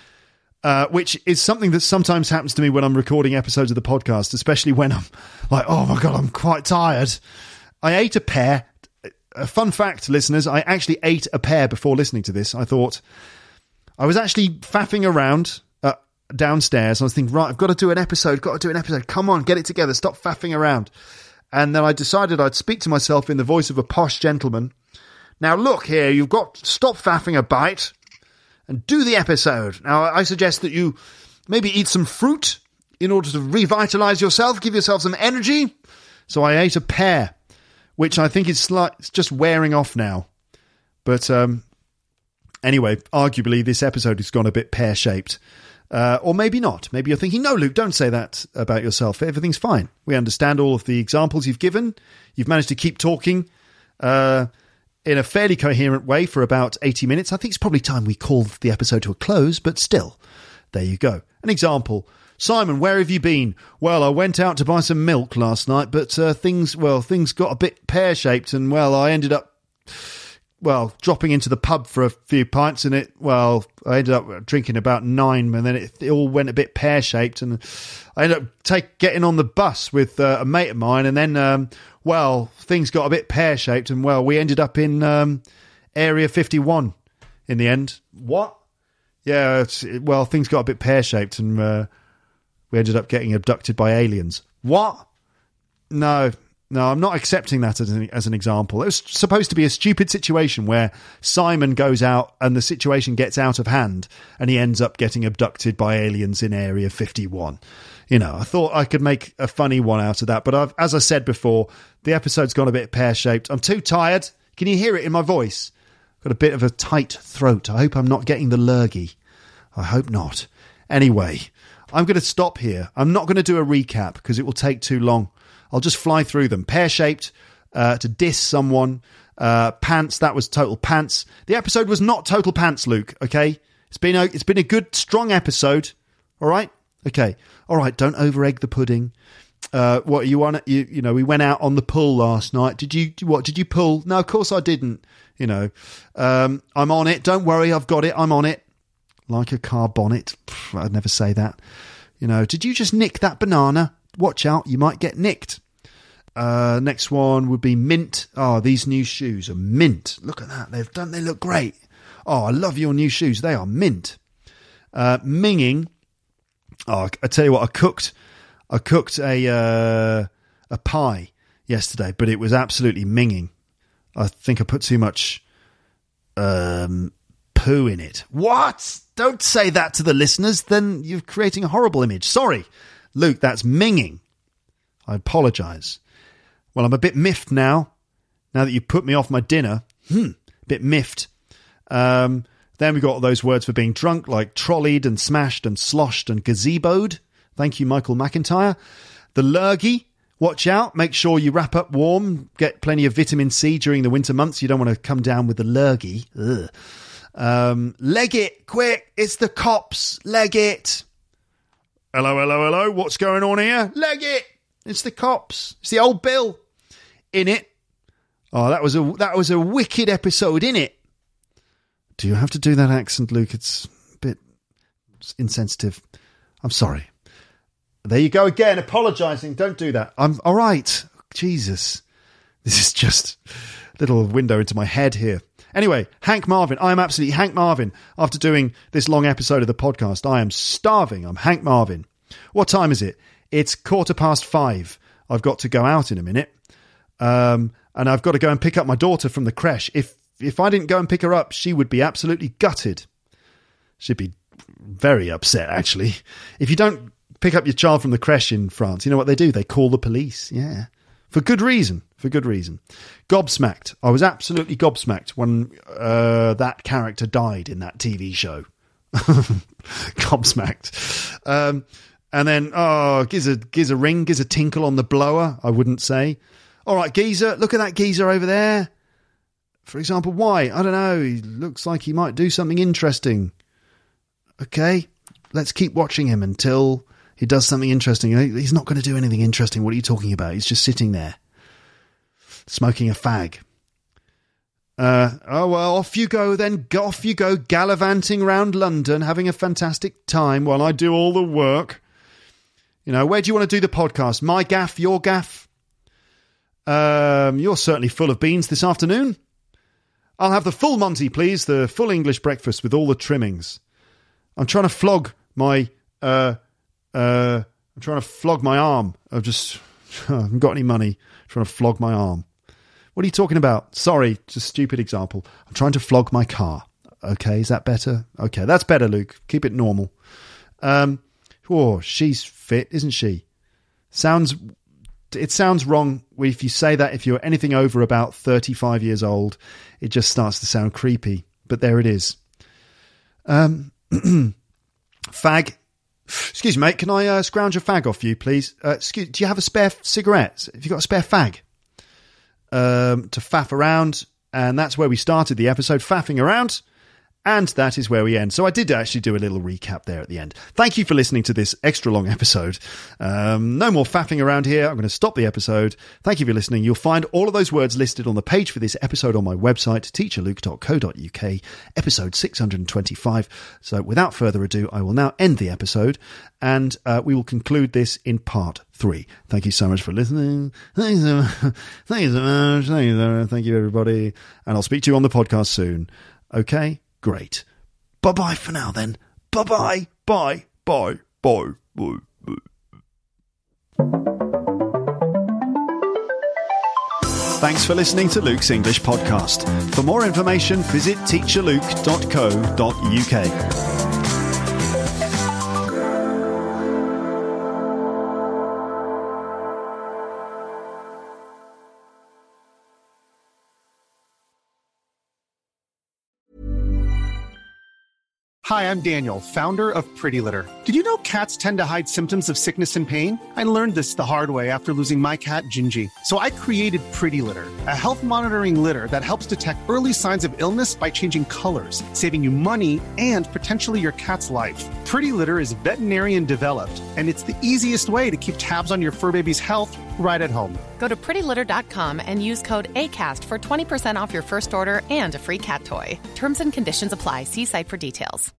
Which is something that sometimes happens to me when I'm recording episodes of the podcast, especially when I'm like, oh my God, I'm quite tired. I ate a pear. A fun fact, listeners, I actually ate a pear before listening to this. I thought... I was actually faffing around downstairs. I was thinking, right, I've got to do an episode. Come on, get it together. Stop faffing around. And then I decided I'd speak to myself in the voice of a posh gentleman. Now, look here, you've got to stop faffing a bite and do the episode. Now, I suggest that you maybe eat some fruit in order to revitalise yourself, give yourself some energy. So I ate a pear, which I think is it's just wearing off now. But... Anyway, arguably, this episode has gone a bit pear-shaped. Or maybe not. Maybe you're thinking, no, Luke, don't say that about yourself. Everything's fine. We understand all of the examples you've given. You've managed to keep talking in a fairly coherent way for about 80 minutes. I think it's probably time we call the episode to a close, but still, there you go. An example. Simon, where have you been? Well, I went out to buy some milk last night, but things got a bit pear-shaped and, well, I ended up... dropping into the pub for a few pints and I ended up drinking about 9 and then it all went a bit pear-shaped and I ended up getting on the bus with a mate of mine and then, things got a bit pear-shaped and, we ended up in Area 51 in the end. What? Yeah, things got a bit pear-shaped and we ended up getting abducted by aliens. What? No, I'm not accepting that as an example. It was supposed to be a stupid situation where Simon goes out and the situation gets out of hand and he ends up getting abducted by aliens in Area 51. You know, I thought I could make a funny one out of that, but as I said before, the episode's gone a bit pear-shaped. I'm too tired. Can you hear it in my voice? Got a bit of a tight throat. I hope I'm not getting the lurgy. I hope not. Anyway, I'm going to stop here. I'm not going to do a recap because it will take too long. I'll just fly through them. Pear-shaped, to diss someone. Pants, that was total pants. The episode was not total pants, Luke, okay? It's been a good, strong episode, all right? Okay, all right, don't over-egg the pudding. What, you want? You know, we went out on the pull last night. Did you pull? No, of course I didn't, you know. I'm on it, don't worry, I've got it, I'm on it. Like a car bonnet. I'd never say that. You know, did you just nick that banana? Watch out, you might get nicked. Next one would be mint. Oh, these new shoes are mint. Look at that. They look great. Oh, I love your new shoes. They are mint. Minging. Oh, I tell you what, I cooked a pie yesterday, but it was absolutely minging. I think I put too much poo in it. What? Don't say that to the listeners. Then you're creating a horrible image. Sorry. Luke, that's minging. I apologise. Well, I'm a bit miffed now that you've put me off my dinner. Bit miffed. Then we got all those words for being drunk, like trolleyed and smashed and sloshed and gazeboed. Thank you, Michael McIntyre. The lurgy. Watch out. Make sure you wrap up warm. Get plenty of vitamin C during the winter months. You don't want to come down with the lurgy. Leg it, quick. It's the cops. Leg it. Hello. What's going on here? Leg it. It's the cops. It's the old Bill. In it. Oh, that was a wicked episode, innit? Do you have to do that accent, Luke? It's a bit insensitive. I'm sorry. There you go again, apologising. Don't do that. I'm all right. Jesus. This is just a little window into my head here. Anyway, Hank Marvin. I am absolutely Hank Marvin. After doing this long episode of the podcast, I am starving. I'm Hank Marvin. What time is it? It's 5:15. I've got to go out in a minute. And I've got to go and pick up my daughter from the creche. If I didn't go and pick her up, she would be absolutely gutted. She'd be very upset, actually. If you don't pick up your child from the creche in France, you know what they do? They call the police. Yeah. For good reason. Gobsmacked. I was absolutely gobsmacked when that character died in that TV show. Gobsmacked. And then, gives a ring, gives a tinkle on the blower, I wouldn't say. All right, geezer, look at that geezer over there. For example, why? I don't know. He looks like he might do something interesting. Okay, let's keep watching him until he does something interesting. He's not going to do anything interesting. What are you talking about? He's just sitting there, smoking a fag. Off you go then. Off you go, gallivanting round London, having a fantastic time while I do all the work. You know, where do you want to do the podcast? My gaff, your gaff? You're certainly full of beans this afternoon. I'll have the full Monty, please. The full English breakfast with all the trimmings. I'm trying to flog my arm. I haven't got any money. I'm trying to flog my arm. What are you talking about? Sorry, just a stupid example. I'm trying to flog my car. Okay, is that better? Okay, that's better, Luke. Keep it normal. She's fit, isn't she? It sounds wrong if you say that if you're anything over about 35 years old. It just starts to sound creepy. But there it is. Fag. Excuse me, mate. Can I scrounge a fag off you, please? Do you have a spare cigarette? Have you got a spare fag? To faff around. And that's where we started the episode, faffing around. And that is where we end. So I did actually do a little recap there at the end. Thank you for listening to this extra long episode. No more faffing around here. I'm going to stop the episode. Thank you for listening. You'll find all of those words listed on the page for this episode on my website, teacherluke.co.uk, episode 625. So without further ado, I will now end the episode and we will conclude this in part 3. Thank you so much for listening. Thank you so much. Thank you, everybody. And I'll speak to you on the podcast soon. Okay? Great. Bye-bye for now, then. Bye-bye. Bye. Bye. Bye. Bye. Thanks for listening to Luke's English Podcast. For more information, visit teacherluke.co.uk. Hi, I'm Daniel, founder of Pretty Litter. Did you know cats tend to hide symptoms of sickness and pain? I learned this the hard way after losing my cat, Gingy. So I created Pretty Litter, a health monitoring litter that helps detect early signs of illness by changing colors, saving you money and potentially your cat's life. Pretty Litter is veterinarian developed, and it's the easiest way to keep tabs on your fur baby's health right at home. Go to prettylitter.com and use code ACAST for 20% off your first order and a free cat toy. Terms and conditions apply. See site for details.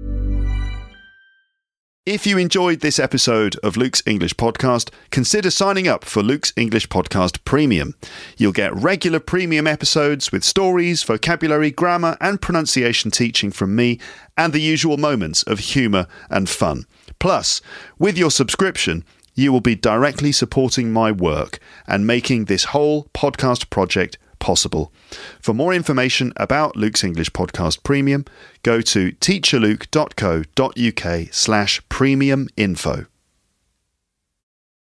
If you enjoyed this episode of Luke's English Podcast, consider signing up for Luke's English Podcast Premium. You'll get regular premium episodes with stories, vocabulary, grammar and pronunciation teaching from me and the usual moments of humour and fun. Plus, with your subscription, you will be directly supporting my work and making this whole podcast project possible. For more information about Luke's English Podcast Premium, go to teacherluke.co.uk/premium info.